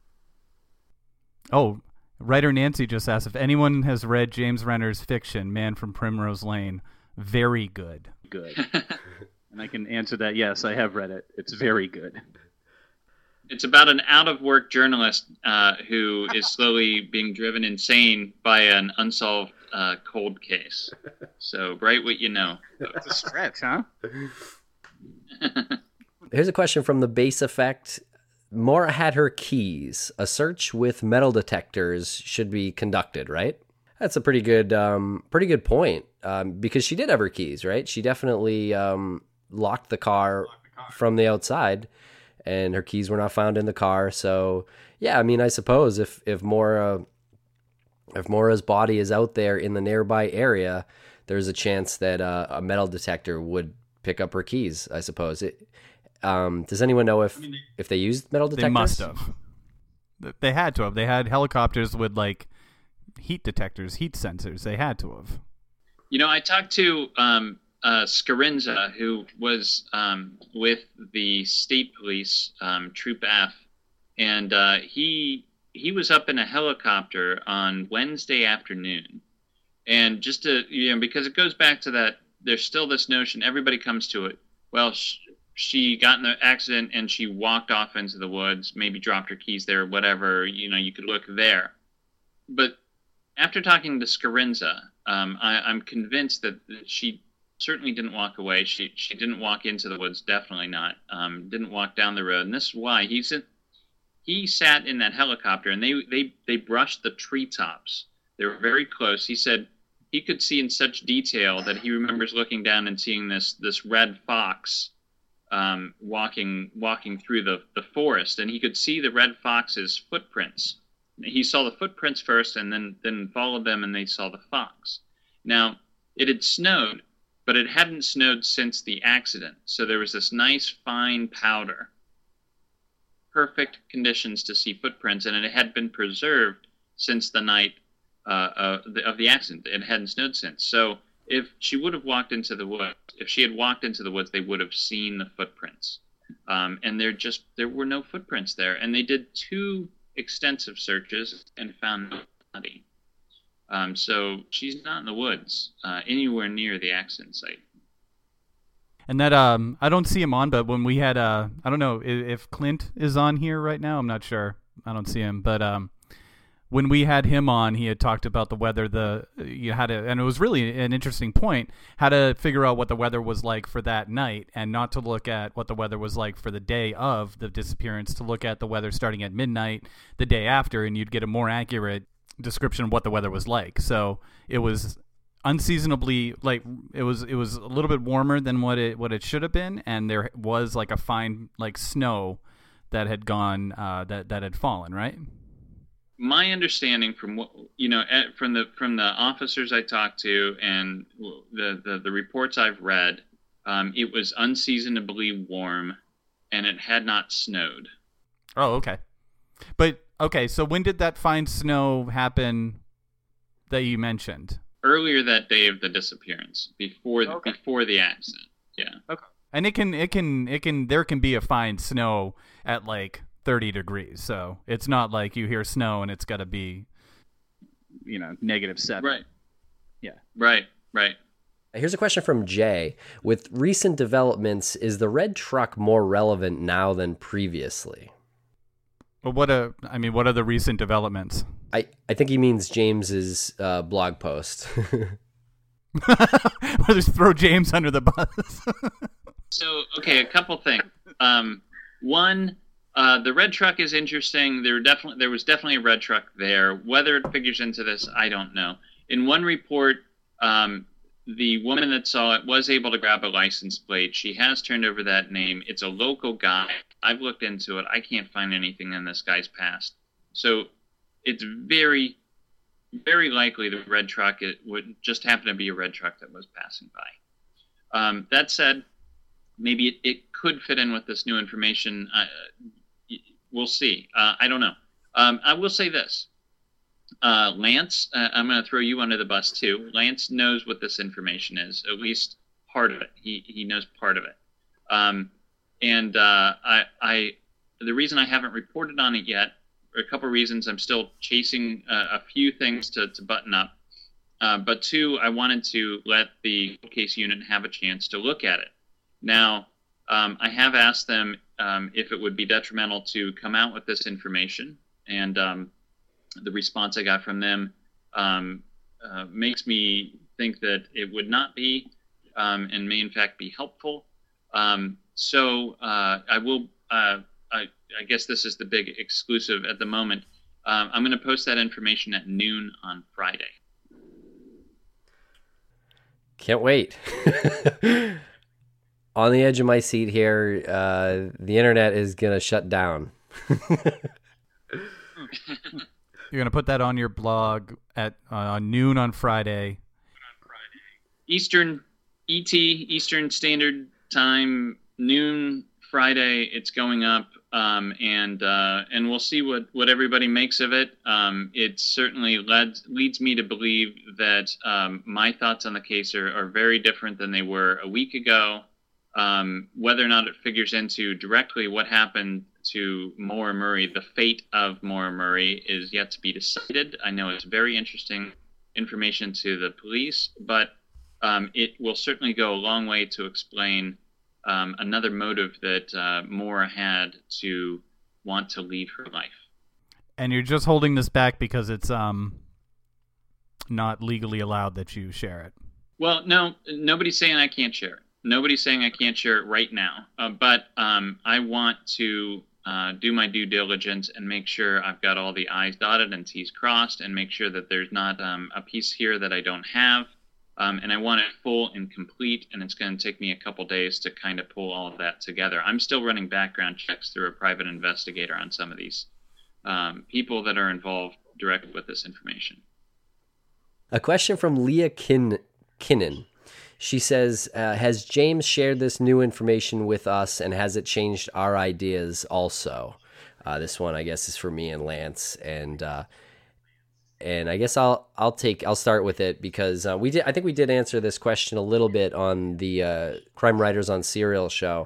Oh, writer Nancy just asked if anyone has read James Renner's fiction, Man from Primrose Lane. Very good. Good. And I can answer that. Yes, I have read it. It's very good. It's about an out-of-work journalist who is slowly being driven insane by an unsolved cold case. So, write what you know. It's a stretch, huh? Here's a question from the Base Effect. Maura had her keys. A search with metal detectors should be conducted, right? That's a pretty good point, because she did have her keys, right? She definitely locked the car from the outside, and her keys were not found in the car. So, yeah, I mean, I suppose if Maura's body is out there in the nearby area, there's a chance that a metal detector would pick up her keys, I suppose. Does anyone know if they used metal detectors? They must have. They had to have. They had helicopters with, like, heat detectors, heat sensors. They had to have. I talked to Scarinza, who was with the state police, Troop F, and he was up in a helicopter on Wednesday afternoon. And just to, because it goes back to that, there's still this notion, everybody comes to it, well, she got in the accident and she walked off into the woods, maybe dropped her keys there, whatever, you could look there. But after talking to Scarinza, I'm convinced that she certainly didn't walk away. She didn't walk into the woods, definitely not. Didn't walk down the road, and this is why he sat in that helicopter, and they brushed the treetops. They were very close. He said he could see in such detail that he remembers looking down and seeing this red fox walking through the forest, and he could see the red fox's footprints. He saw the footprints first, and then followed them, and they saw the fox. Now, it had snowed, but it hadn't snowed since the accident, so there was this nice fine powder. Perfect conditions to see footprints, and it had been preserved since the night of the accident. It hadn't snowed since. So if she would have walked into the woods, they would have seen the footprints. And there were no footprints there, and they did 2 extensive searches and found no body. So she's not in the woods anywhere near the accident site. And that I don't see him on, but when we had I don't know if Clint is on here right now. I'm not sure. I don't see him, but when we had him on, he had talked about the weather. And it was really an interesting point, how to figure out what the weather was like for that night, and not to look at what the weather was like for the day of the disappearance, to look at the weather starting at midnight the day after, and you'd get a more accurate description of what the weather was like. So it was unseasonably, like, it was a little bit warmer than what it should have been, and there was like a fine, like, snow that had gone that had fallen, right? My understanding from what from the officers I talked to and the reports I've read, it was unseasonably warm, and it had not snowed. Oh, okay. But okay, so when did that fine snow happen that you mentioned? Earlier that day of the disappearance, before the accident. Yeah. Okay. And it can there can be a fine snow at like 30 degrees. So it's not like you hear snow and it's got to be -7. Right. Yeah. Right. Here's a question from Jay. With recent developments, is the red truck more relevant now than previously? Well, what are the recent developments? I think he means James's blog post. We'll just throw James under the bus. So, okay, a couple things. One, the red truck is interesting. There was definitely a red truck there. Whether it figures into this, I don't know. In one report, the woman that saw it was able to grab a license plate. She has turned over that name. It's a local guy. I've looked into it. I can't find anything in this guy's past. So it's very, very likely the red truck it would just happen to be a red truck that was passing by. That said, maybe it could fit in with this new information. We'll see. I don't know. I will say this. Lance, I'm going to throw you under the bus too. Lance knows what this information is, at least part of it. He knows part of it. The reason I haven't reported on it yet, or a couple of reasons, I'm still chasing a few things to button up. But two, I wanted to let the case unit have a chance to look at it. Now, I have asked them if it would be detrimental to come out with this information, and the response I got from them makes me think that it would not be, and may in fact be helpful. So I will. I guess this is the big exclusive at the moment. I'm going to post that information at noon on Friday. Can't wait. On the edge of my seat here, the internet is going to shut down. You're going to put that on your blog at noon on Friday. Eastern Standard Time, noon Friday. It's going up, and we'll see what everybody makes of it. It certainly leads me to believe that my thoughts on the case are very different than they were a week ago. Whether or not it figures into directly what happened to Maura Murray, the fate of Maura Murray, is yet to be decided. I know it's very interesting information to the police, but it will certainly go a long way to explain another motive that Maura had to want to leave her life. And you're just holding this back because it's not legally allowed that you share it. Well, no, nobody's saying I can't share it. Nobody's saying I can't share it right now, but I want to do my due diligence and make sure I've got all the I's dotted and T's crossed, and make sure that there's not a piece here that I don't have. And I want it full and complete, and it's going to take me a couple days to kind of pull all of that together. I'm still running background checks through a private investigator on some of these people that are involved directly with this information. A question from Leah Kinnan. She says, has James shared this new information with us, and has it changed our ideas also? This one, I guess, is for me and Lance, and I guess I'll start with it because I think we did answer this question a little bit on the Crime Writers on Serial show.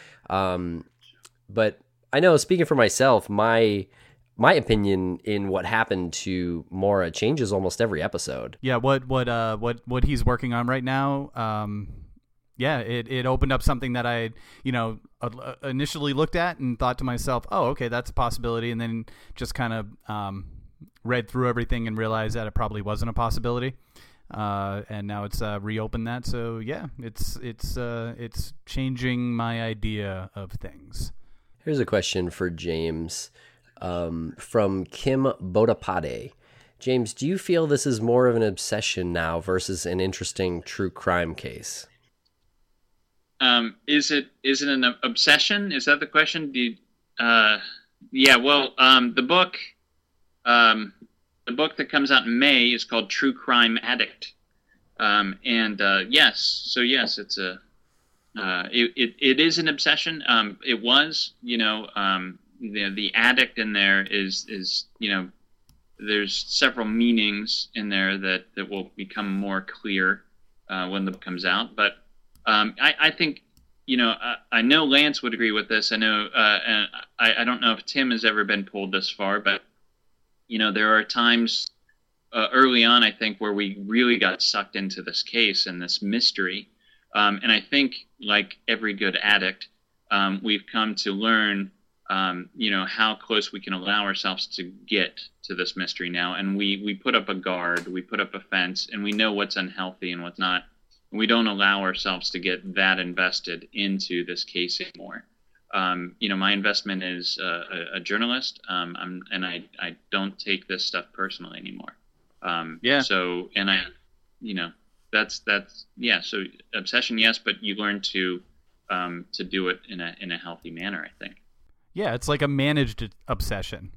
But I know, speaking for myself, my opinion in what happened to Maura changes almost every episode. Yeah, what he's working on right now, it opened up something that I, initially looked at and thought to myself, oh, okay, that's a possibility, and then just kind of read through everything and realized that it probably wasn't a possibility. And now it's reopened that. So yeah, it's changing my idea of things. Here's a question for James. From Kim Bodapade. James, do you feel this is more of an obsession now versus an interesting true crime case? Is it an obsession? Is that the question? Yeah. Well, the book that comes out in May is called True Crime Addict, yes, it's it is an obsession. It was, the addict in there is there's several meanings in there that will become more clear when the book comes out. But I think, I know Lance would agree with this. I know, and I don't know if Tim has ever been pulled this far, but there are times early on, I think, where we really got sucked into this case and this mystery. And I think, like every good addict, we've come to learn how close we can allow ourselves to get to this mystery now. And we put up a guard, we put up a fence, and we know what's unhealthy and what's not. We don't allow ourselves to get that invested into this case anymore. My investment is a journalist, and I don't take this stuff personally anymore. Yeah. So, and that's yeah. So obsession, yes, but you learn to do it in a healthy manner, I think. Yeah, it's like a managed obsession.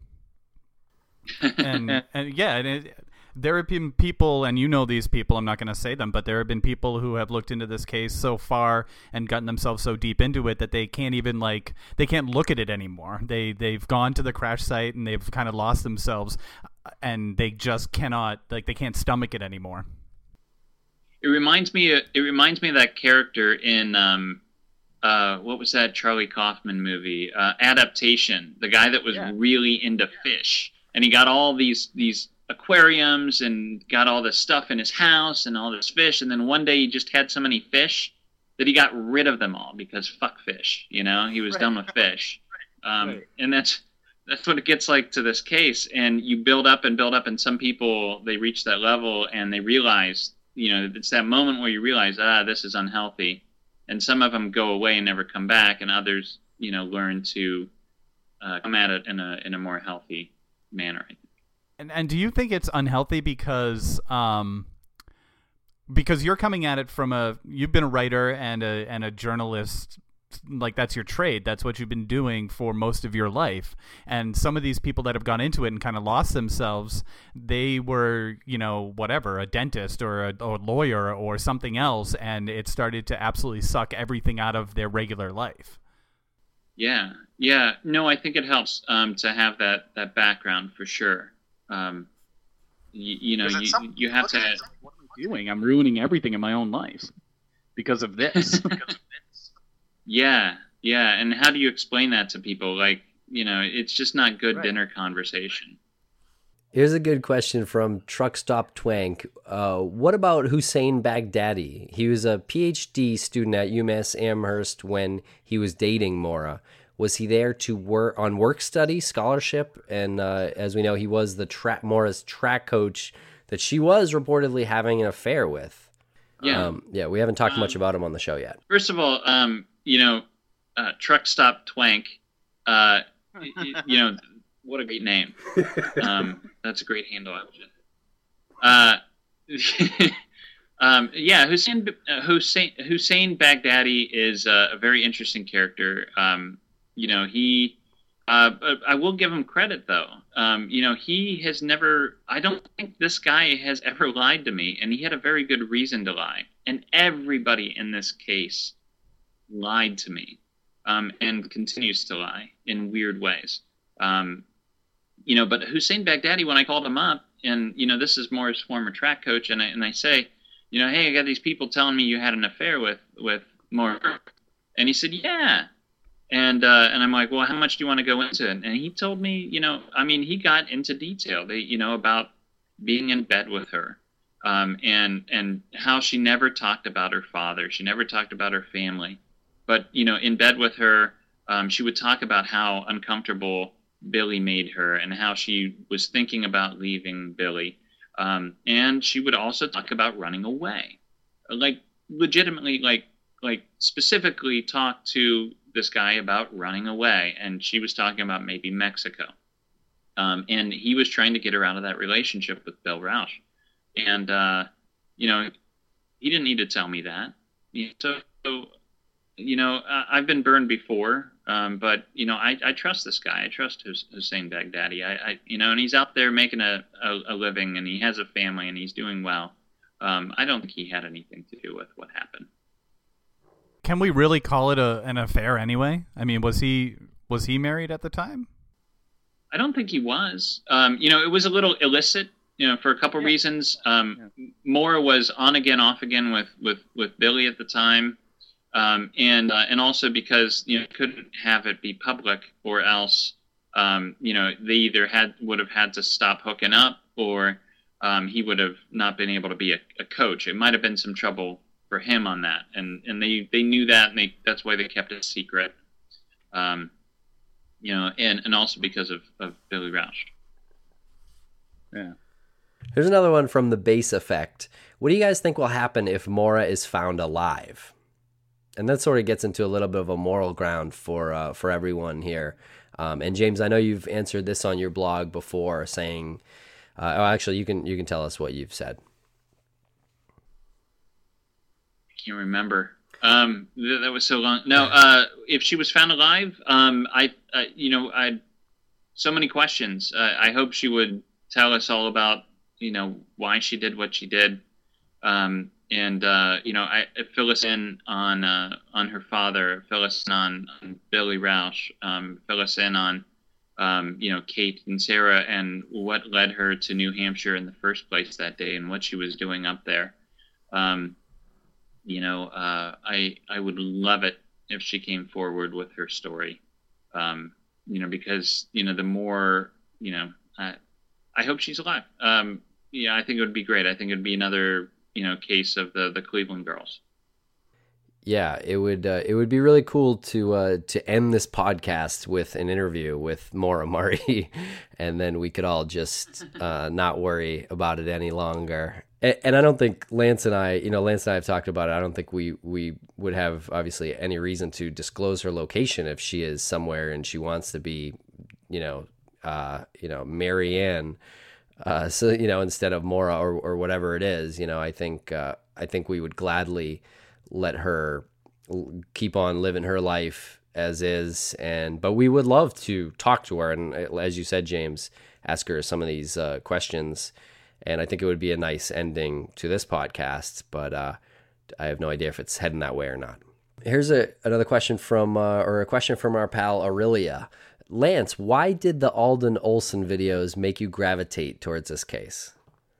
And there have been people, and you know these people, I'm not going to say them, but there have been people who have looked into this case so far and gotten themselves so deep into it that they can't even they can't look at it anymore. They've gone to the crash site and they've kind of lost themselves, and they just cannot, they can't stomach it anymore. It reminds me of that character in what was that Charlie Kaufman movie, Adaptation, the guy that was really into fish, and he got all these aquariums and got all this stuff in his house and all this fish, and then one day he just had so many fish that he got rid of them all because fuck fish, he was done with fish. And that's what it gets like to this case, and you build up, and some people, they reach that level and they realize, it's that moment where you realize, this is unhealthy, and some of them go away and never come back, and others learn to come at it in a more healthy manner, I think. And do you think it's unhealthy because you're coming at it from you've been a writer and a journalist, like that's your trade, that's what you've been doing for most of your life, and some of these people that have gone into it and kind of lost themselves, they were whatever, a dentist or a lawyer or something else, and it started to absolutely suck everything out of their regular life. Yeah, no, I think it helps to have that background for sure. You have to. What am I doing? I'm ruining everything in my own life because of this. Yeah. And how do you explain that to people? It's just not good dinner conversation. Here's a good question from Truck Stop Twank. What about Hussein Baghdadi? He was a PhD student at UMass Amherst when he was dating Maura. Was he there to work on work study, scholarship? And as we know, he was Maura's track coach that she was reportedly having an affair with. Yeah. We haven't talked much about him on the show yet. First of all, Truck Stop Twank, what a great name. That's a great handle. Hussein Baghdadi is a very interesting character. I will give him credit though. He has never, I don't think this guy has ever lied to me, and he had a very good reason to lie. And everybody in this case lied to me, and continues to lie in weird ways. But Hussein Baghdadi, when I called him up, and, this is Maura's former track coach, and I say, hey, I got these people telling me you had an affair with Maura. And he said, yeah. And I'm like, well, how much do you want to go into it? And he told me, he got into detail, about being in bed with her, and how she never talked about her father. She never talked about her family. But, in bed with her, she would talk about how uncomfortable Billy made her and how she was thinking about leaving Billy. And she would also talk about running away, legitimately, specifically talk to this guy about running away, and she was talking about maybe Mexico, and he was trying to get her out of that relationship with Bill Rausch, and he didn't need to tell me that. I've been burned before, but I trust this guy. I trust Hussein Baghdadi. And he's out there making a living, and he has a family, and he's doing well. I don't think he had anything to do with what happened. Can we really call it an affair anyway? I mean, was he married at the time? I don't think he was. It was a little illicit, for a couple reasons. Maura was on again, off again with Billy at the time, and also because couldn't have it be public, or else they either would have had to stop hooking up, or he would have not been able to be a coach. It might have been some trouble for him on that, and they knew that, and that's why they kept it secret, and also because of Billy Rausch. Yeah. Here's another one from the Base Effect. What do you guys think will happen if Maura is found alive? And that sort of gets into a little bit of a moral ground for everyone here. And James, I know you've answered this on your blog before, saying, actually, you can tell us what you've said. can't remember. That was so long. No, if she was found alive, I so many questions. I hope she would tell us all about, why she did what she did. And I fill us in on her father, fill us in on Billy Roush, fill us in on, Kate and Sarah, and what led her to New Hampshire in the first place that day, and what she was doing up there. I would love it if she came forward with her story, because, the more, I hope she's alive. I think it would be great. I think it would be another, case of the Cleveland girls. Yeah, it would be really cool to end this podcast with an interview with Maura Murray, and then we could all just not worry about it any longer. And I don't think Lance and I have talked about it. I don't think we would have obviously any reason to disclose her location if she is somewhere and she wants to be, Marianne. So instead of Maura or whatever it is, I think we would gladly let her keep on living her life as is, but we would love to talk to her, and as you said, James, ask her some of these questions, and I think it would be a nice ending to this podcast, but I have no idea if it's heading that way or not. Here's another question from our pal Aurelia. Lance, why did the Alden Olson videos make you gravitate towards this case?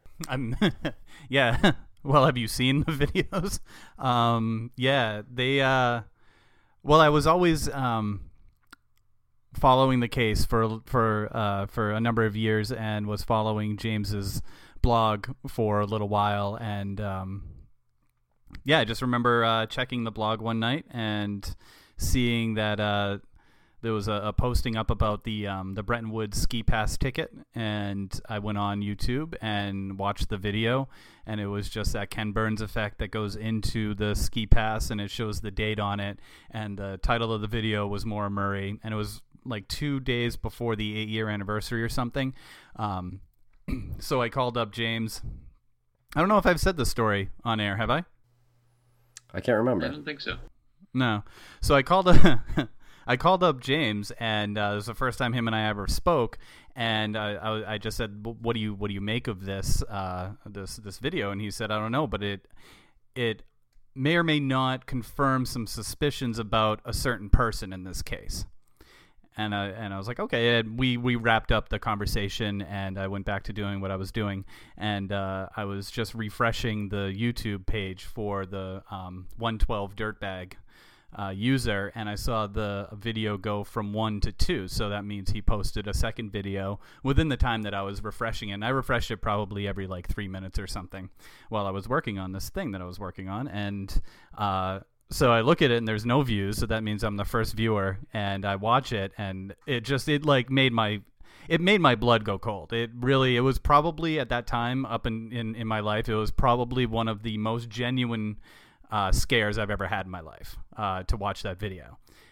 Yeah. Well, have you seen the videos? Yeah, they. Well, I was always following the case for a number of years, and was following James's blog for a little while, and I just remember checking the blog one night and seeing that there was a posting up about the Bretton Woods ski pass ticket, and I went on YouTube and watched the video, and it was just that Ken Burns effect that goes into the ski pass, and it shows the date on it, and the title of the video was Maura Murray, and it was like 2 days before the 8-year anniversary or something. So I called up James. I don't know if I've said this story on air, have I? I can't remember. I don't think so. No. So I called up James, and it was the first time him and I ever spoke. And I just said, "What do you make of this this video?" And he said, "I don't know, but it may or may not confirm some suspicions about a certain person in this case." And I was like, okay. And we wrapped up the conversation, and I went back to doing what I was doing. And I was just refreshing the YouTube page for the 112 Dirtbag user, and I saw the video go from 1 to 2. So that means he posted a second video within the time that I was refreshing it. And I refreshed it probably every 3 minutes or something while I was working on this thing that I was working on. And so I look at it and there's no views, so that means I'm the first viewer, and I watch it, and it made my blood go cold. It was probably at that time up in my life, it was probably one of the most genuine scares I've ever had in my life, to watch that video.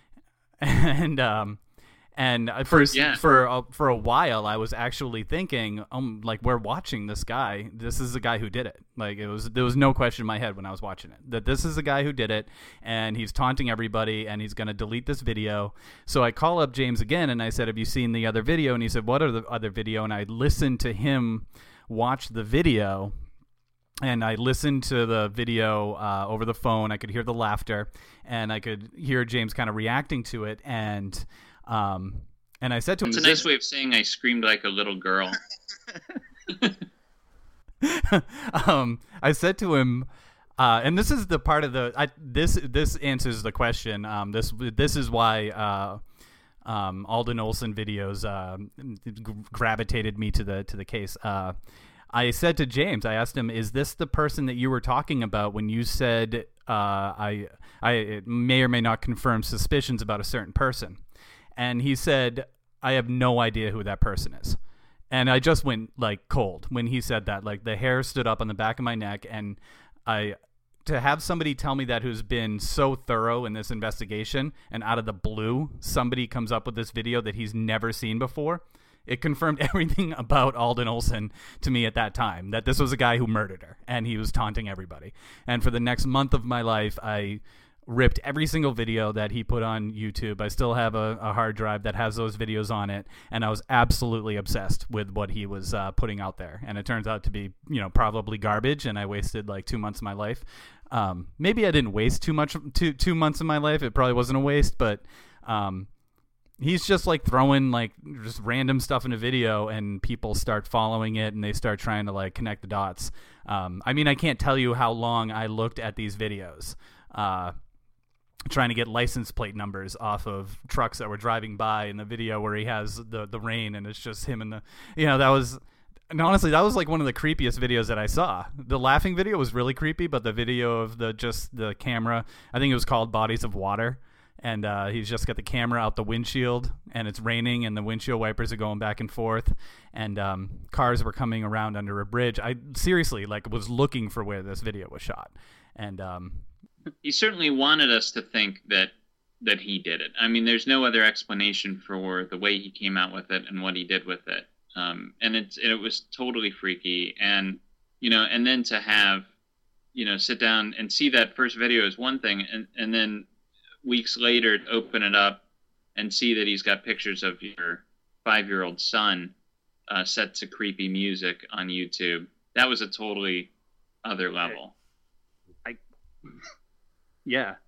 And for a while, I was actually thinking, we're watching this guy. This is the guy who did it. There was no question in my head when I was watching it that this is the guy who did it, and he's taunting everybody, and he's going to delete this video. So I call up James again, and I said, "Have you seen the other video?" And he said, "What are the other video?" And I listened to him watch the video. And I listened to the video over the phone. I could hear the laughter, and I could hear James kind of reacting to it. And I said to him, "It's a nice way of saying I screamed like a little girl." I said to him, and this is the part of this answers the question. This is why Alden Olson videos gravitated me to the case. I said to James, I asked him, "Is this the person that you were talking about when you said it may or may not confirm suspicions about a certain person?" And he said, "I have no idea who that person is." And I just went cold when he said that. The hair stood up on the back of my neck, and to have somebody tell me that who's been so thorough in this investigation, and out of the blue somebody comes up with this video that he's never seen before, it confirmed everything about Alden Olson to me at that time, that this was a guy who murdered her, and he was taunting everybody. And for the next month of my life, I ripped every single video that he put on YouTube. I still have a hard drive that has those videos on it, and I was absolutely obsessed with what he was putting out there. And it turns out to be, probably garbage, and I wasted like 2 months of my life. Maybe I didn't waste two months of my life. It probably wasn't a waste, but he's just like throwing like just random stuff in a video, and people start following it, and they start trying to like connect the dots. I mean, I can't tell you how long I looked at these videos, trying to get license plate numbers off of trucks that were driving by in the video where he has the rain, and it's just him and and honestly, that was like one of the creepiest videos that I saw. The laughing video was really creepy, but the video of the camera, I think it was called Bodies of Water, and he's just got the camera out the windshield, and it's raining, and the windshield wipers are going back and forth, and cars were coming around under a bridge. I seriously was looking for where this video was shot, and he certainly wanted us to think that he did it. I mean, there's no other explanation for the way he came out with it and what he did with it. And it was totally freaky. And, and then to have, sit down and see that first video is one thing. And then weeks later, to open it up and see that he's got pictures of your 5-year-old son set to creepy music on YouTube. That was a totally other level. Yeah.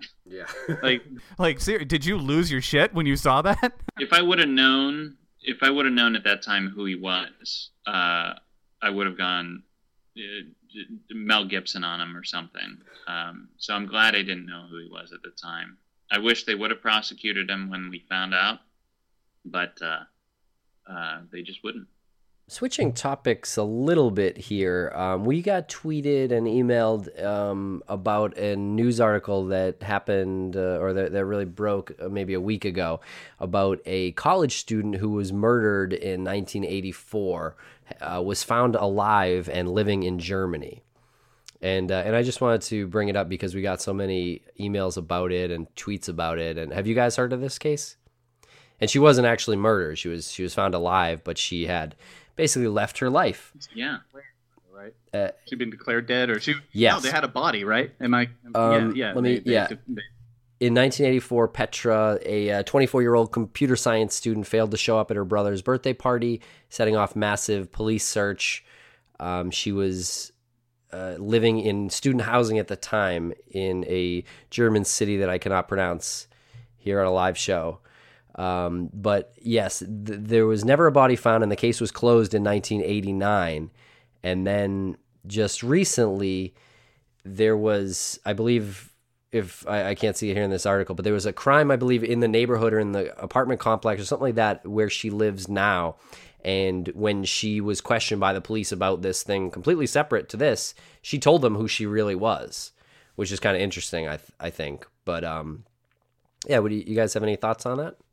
Did you lose your shit when you saw that? If I would have known at that time who he was, I would have gone Mel Gibson on him or something. So I'm glad I didn't know who he was at the time. I wish they would have prosecuted him when we found out, but they just wouldn't. Switching topics a little bit here, we got tweeted and emailed about a news article that happened or that really broke maybe a week ago about a college student who was murdered in 1984, was found alive and living in Germany. And I just wanted to bring it up because we got so many emails about it and tweets about it. And have you guys heard of this case? And she wasn't actually murdered. She was found alive, but she had basically left her life. Yeah. Right. She'd been declared dead, or yes. No, they had a body, right? Am I? Yeah. In 1984, Petra, a 24-year-old computer science student, failed to show up at her brother's birthday party, setting off massive police search. She was living in student housing at the time in a German city that I cannot pronounce here on a live show. But yes, there was never a body found, and the case was closed in 1989. And then just recently, there was, I believe, if I can't see it here in this article, but there was a crime, I believe, in the neighborhood or in the apartment complex or something like that where she lives now. And when she was questioned by the police about this thing completely separate to this, she told them who she really was, which is kind of interesting, I think. But yeah, you guys have any thoughts on that?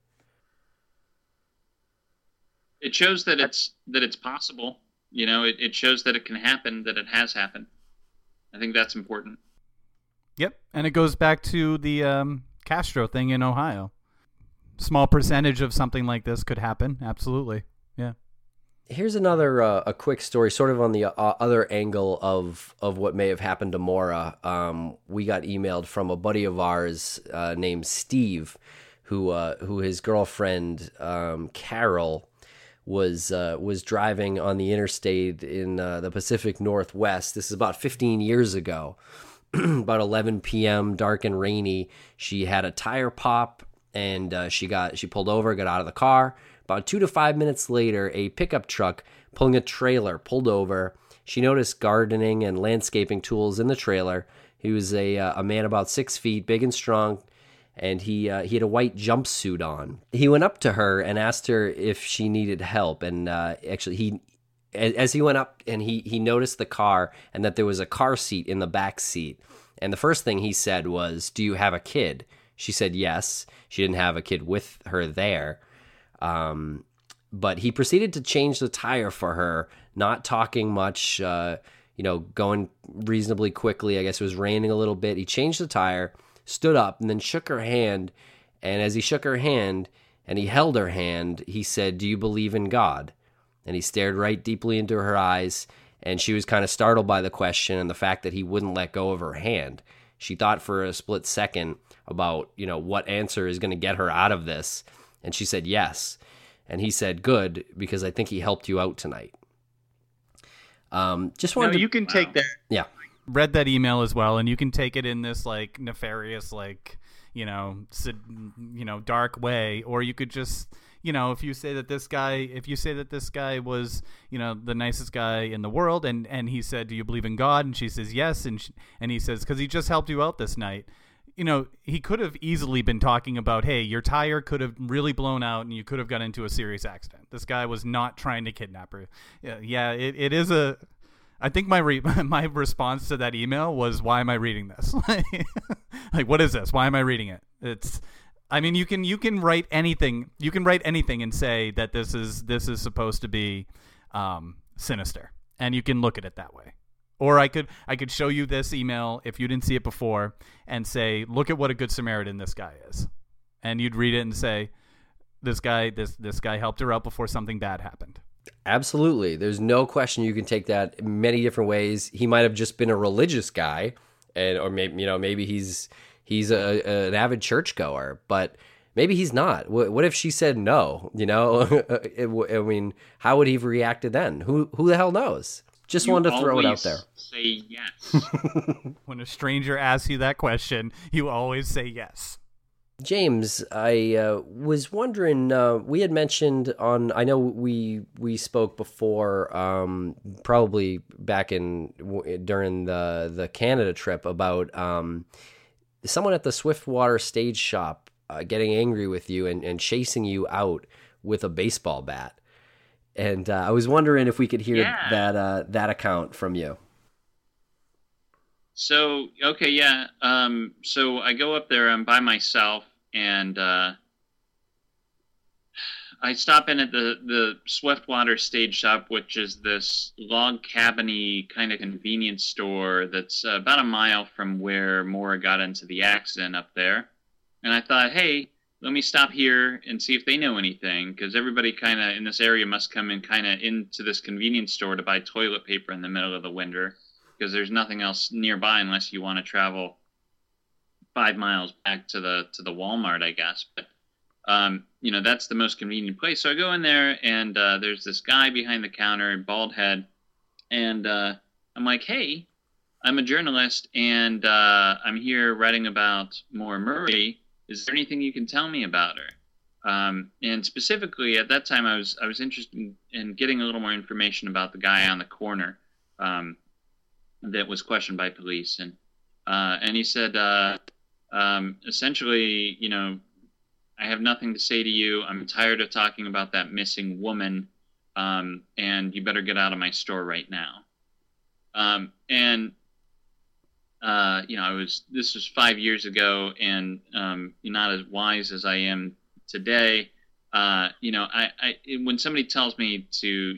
It shows that it's possible. It shows that it can happen, that it has happened. I think that's important. Yep, and it goes back to the Castro thing in Ohio. Small percentage of something like this could happen. Absolutely, yeah. Here's another a quick story, sort of on the other angle of what may have happened to Maura. We got emailed from a buddy of ours named Steve, who his girlfriend Carol was driving on the interstate in the Pacific Northwest. This is about 15 years ago. About 11 p.m., dark and rainy. She had a tire pop, and she pulled over, got out of the car. About 2 to 5 minutes later, a pickup truck pulling a trailer pulled over. She noticed gardening and landscaping tools in the trailer. He was a man about 6 feet, big and strong, and he had a white jumpsuit on. He went up to her and asked her if she needed help, and actually as he went up and he noticed the car and that there was a car seat in the back seat. And the first thing he said was, "Do you have a kid?" She said yes. She didn't have a kid with her there. But he proceeded to change the tire for her, not talking much, going reasonably quickly. I guess it was raining a little bit. He changed the tire, stood up, and then shook her hand. And as he shook her hand and he held her hand. He said, "Do you believe in God?" And he stared right deeply into her eyes, and she was kind of startled by the question and the fact that he wouldn't let go of her hand. She thought for a split second about, what answer is going to get her out of this, and she said yes. And he said, "Good, because I think he helped you out tonight." Just wanted to... You can take that. Yeah. Read that email as well, and you can take it in this nefarious, dark way, or you could just, if you say that this guy was, the nicest guy in the world, and he said, "Do you believe in God?" And she says yes, and he says, "Because he just helped you out this night." He could have easily been talking about, hey, your tire could have really blown out and you could have got into a serious accident. This guy was not trying to kidnap her. Yeah, it is a... I think my my response to that email was, why am I reading this? What is this? Why am I reading it? You can write anything. You can write anything and say that this is supposed to be sinister, and you can look at it that way. Or I could show you this email if you didn't see it before and say, look at what a good Samaritan this guy is. And you'd read it and say, this guy helped her out before something bad happened. Absolutely. There's no question you can take that many different ways. He might have just been a religious guy, or maybe he's an avid churchgoer, but maybe he's not. What if she said no? How would he have reacted then? Who the hell knows? Just wanted to throw it out there. Say yes. When a stranger asks you that question, you always say yes. James, I was wondering, we had mentioned I know we spoke before, probably back during the Canada trip, about someone at the Swiftwater Stage Shop getting angry with you and chasing you out with a baseball bat. And I was wondering if we could hear that account from you. So, okay, yeah. So I go up there, I'm by myself, and I stop in at the Swiftwater Stage Shop, which is this log cabin-y kind of convenience store that's about a mile from where Maura got into the accident up there. And I thought, hey, let me stop here and see if they know anything, because everybody kind of in this area must come in kind of into this convenience store to buy toilet paper in the middle of the winter, because there's nothing else nearby unless you want to travel 5 miles back to the Walmart, I guess. But that's the most convenient place. So I go in there, and there's this guy behind the counter, bald head, and I'm like, hey, I'm a journalist, and I'm here writing about Maura Murray. Is there anything you can tell me about her? And specifically, at that time, I was interested in getting a little more information about the guy on the corner that was questioned by police. And he said, essentially, I have nothing to say to you. I'm tired of talking about that missing woman, and you better get out of my store right now. This was 5 years ago, and not as wise as I am today. When somebody tells me to,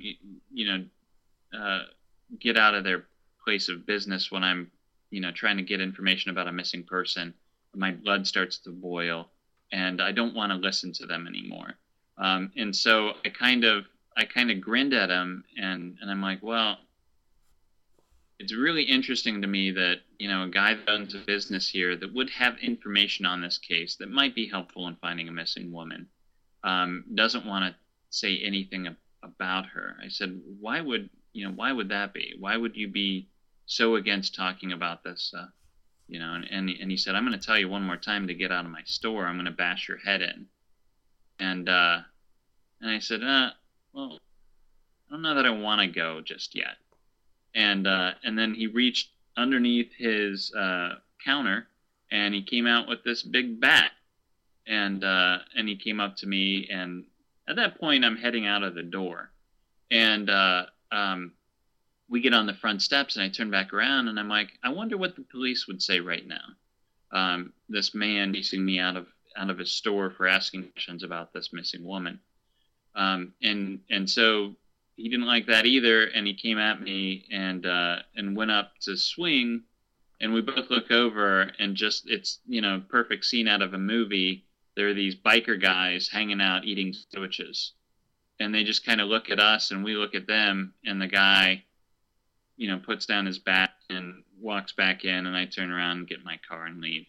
get out of their place of business when I'm, trying to get information about a missing person, my blood starts to boil, and I don't want to listen to them anymore. And so I kind of grinned at him, and I'm like, well, it's really interesting to me that, a guy that owns a business here that would have information on this case that might be helpful in finding a missing woman, doesn't want to say anything about her. I said, why would that be? Why would you be so against talking about this? And he said, I'm going to tell you one more time to get out of my store. I'm going to bash your head in. And I said, well, I don't know that I want to go just yet. And then he reached underneath his counter, and he came out with this big bat, and he came up to me, and at that point I'm heading out of the door, and we get on the front steps, and I turn back around, and I'm like, I wonder what the police would say right now. This man chasing me out of his store for asking questions about this missing woman, and so he didn't like that either, and he came at me and went up to swing, and we both look over, and just, it's, perfect scene out of a movie. there are these biker guys hanging out eating sandwiches, and they just kind of look at us and we look at them, and the guy, puts down his bat and walks back in, and I turn around and get in my car and leave.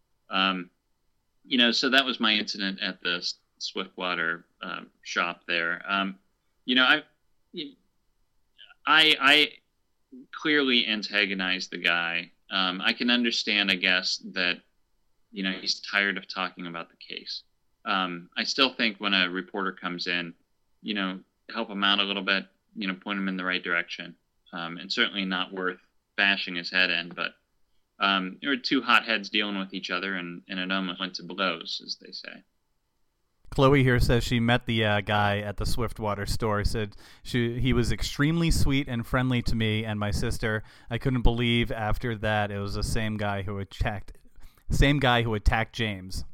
So that was my incident at the Swiftwater shop there. I clearly antagonized the guy. I can understand, I guess, that he's tired of talking about the case. I still think when a reporter comes in, help him out a little bit, point him in the right direction, and certainly not worth bashing his head in. But there were two hotheads dealing with each other, and it almost went to blows, as they say. Chloe here says she met the guy at the Swiftwater store. Said he was extremely sweet and friendly to me and my sister. I couldn't believe after that it was the same guy who attacked James.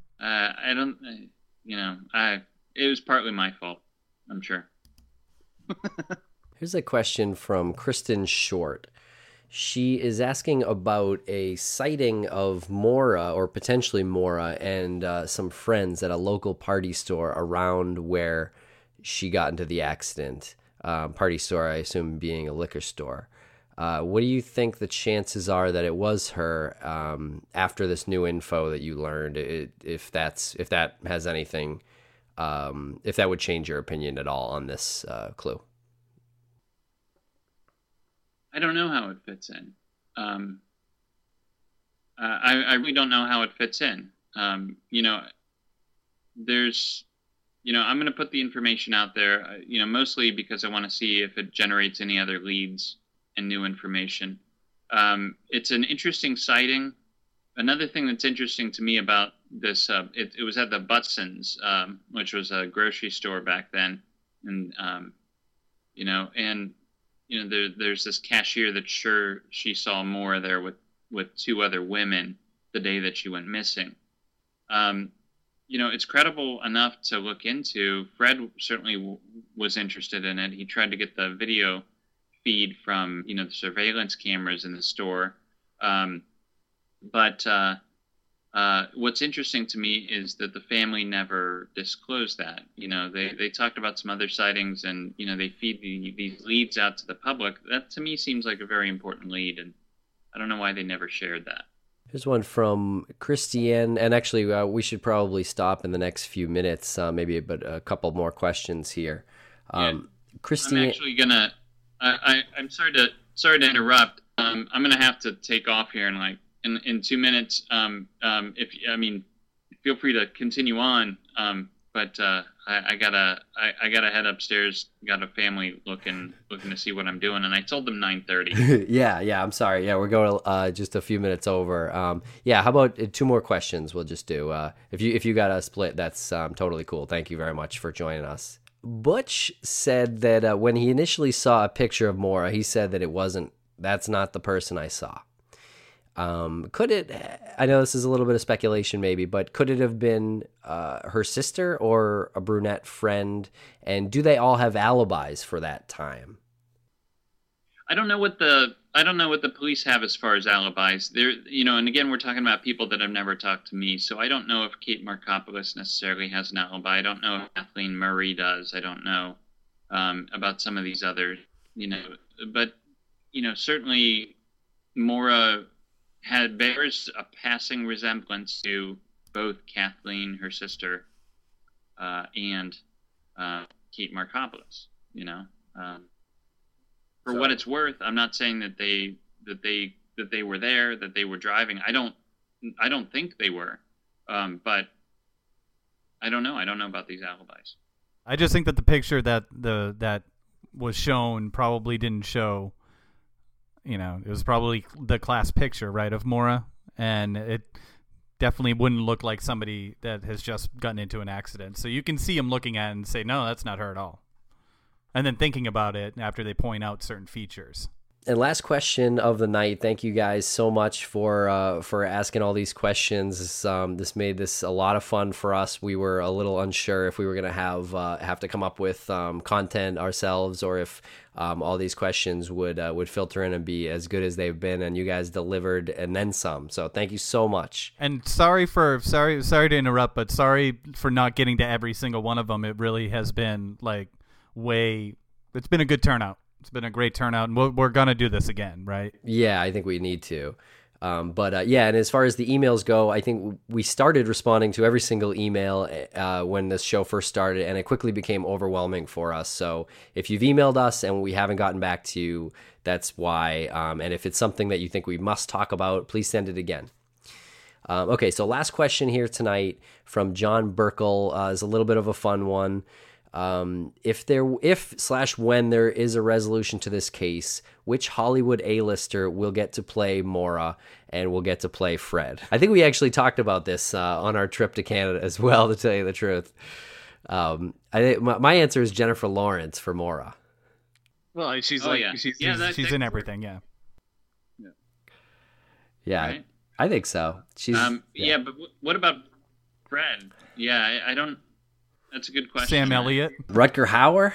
It was partly my fault, I'm sure. Here's a question from Kristen Short. She is asking about a sighting of Maura, or potentially Maura, and some friends at a local party store around where she got into the accident. Party store, I assume, being a liquor store. What do you think the chances are that it was her after this new info that you learned? If that has anything, if that would change your opinion at all on this clue? I don't know how it fits in. I really don't know how it fits in. I'm going to put the information out there, mostly because I want to see if it generates any other leads and new information. It's an interesting sighting. Another thing that's interesting to me about this, it was at the Butsons, which was a grocery store back then. And, there's this cashier that's sure she saw Maura there with two other women the day that she went missing. It's credible enough to look into. Fred certainly was interested in it. He tried to get the video feed from, the surveillance cameras in the store. But what's interesting to me is that the family never disclosed that. They talked about some other sightings, and, they feed these leads out to the public. That, to me, seems like a very important lead, and I don't know why they never shared that. Here's one from Christiane, and actually we should probably stop in the next few minutes, maybe but a couple more questions here. Christiane, I'm actually gonna. I'm sorry to interrupt. I'm gonna have to take off here in 2 minutes. Feel free to continue on. But I gotta head upstairs. Got a family looking to see what I'm doing, and I told them 9:30. Yeah. I'm sorry. Yeah, we're going just a few minutes over. How about 2 more questions? We'll just do. If you got a split, that's totally cool. Thank you very much for joining us. Butch said that when he initially saw a picture of Maura, he said that that's not the person I saw. Could it, I know this is a little bit of speculation maybe, but could it have been her sister or a brunette friend? And do they all have alibis for that time? I don't know what the police have as far as alibis. There, and again, we're talking about people that have never talked to me, so I don't know if Kate Markopoulos necessarily has an alibi. I don't know if Kathleen Murray does. I don't know about some of these others, but certainly Maura bears a passing resemblance to both Kathleen, her sister, and Kate Markopoulos. For what it's worth, I'm not saying that they were there, that they were driving. I don't think they were, but I don't know. I don't know about these alibis. I just think that the picture that was shown probably didn't show. It was probably the class picture, right, of Maura, and it definitely wouldn't look like somebody that has just gotten into an accident. So you can see him looking at it and say, no, that's not her at all. And then thinking about it after they point out certain features. And last question of the night. Thank you guys so much for asking all these questions. This made this a lot of fun for us. We were a little unsure if we were going to have to come up with content ourselves, or if all these questions would filter in and be as good as they've been. And you guys delivered and then some. So thank you so much. And sorry to interrupt, but sorry for not getting to every single one of them. It really has been it's been a good turnout. It's been a great turnout, and we're going to do this again, right? Yeah, I think we need to. But yeah, and as far as the emails go, I think we started responding to every single email when this show first started, and it quickly became overwhelming for us. So if you've emailed us and we haven't gotten back to you, that's why. And if it's something that you think we must talk about, please send it again. Okay, so last question here tonight from John Burkle is a little bit of a fun one. When there is a resolution to this case, which Hollywood A-lister will get to play Maura and will get to play Fred? I think we actually talked about this on our trip to Canada as well, to tell you the truth. I think my answer is Jennifer Lawrence for Maura. Well, she's she's in everything, yeah. Yeah, right? I think so. She's but what about Fred? Yeah, I don't. That's a good question. Sam Elliott. Rutger Hauer?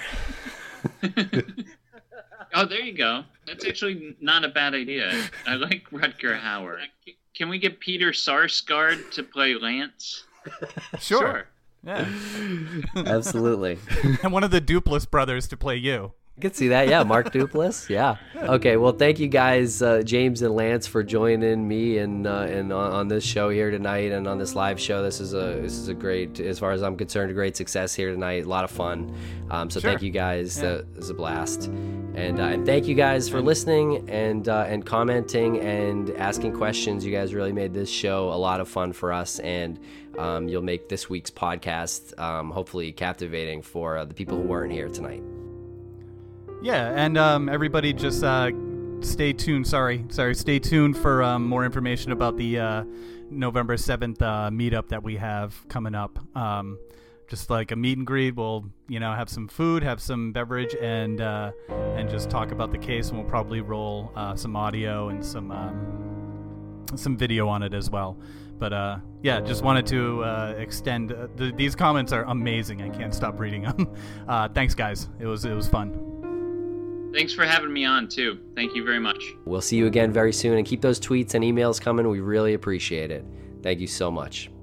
Oh, there you go. That's actually not a bad idea. I like Rutger Hauer. Can we get Peter Sarsgaard to play Lance? Sure. Yeah. Absolutely. And one of the Duplass brothers to play you. I could see that, yeah. Mark Duplass, yeah. Okay, well, thank you guys, James and Lance, for joining me and on this show here tonight and on this live show. This is a great, as far as I'm concerned, a great success here tonight. A lot of fun. So sure. Thank you guys. Yeah. It was a blast. And thank you guys for listening and commenting and asking questions. You guys really made this show a lot of fun for us, and you'll make this week's podcast hopefully captivating for the people who weren't here tonight. Yeah, and everybody just stay tuned. Stay tuned for more information about the November 7th meetup that we have coming up. Just like a meet and greet, we'll have some food, have some beverage, and just talk about the case. And we'll probably roll some audio and some video on it as well. But just wanted to extend. These comments are amazing. I can't stop reading them. Thanks, guys. It was fun. Thanks for having me on, too. Thank you very much. We'll see you again very soon, and keep those tweets and emails coming. We really appreciate it. Thank you so much.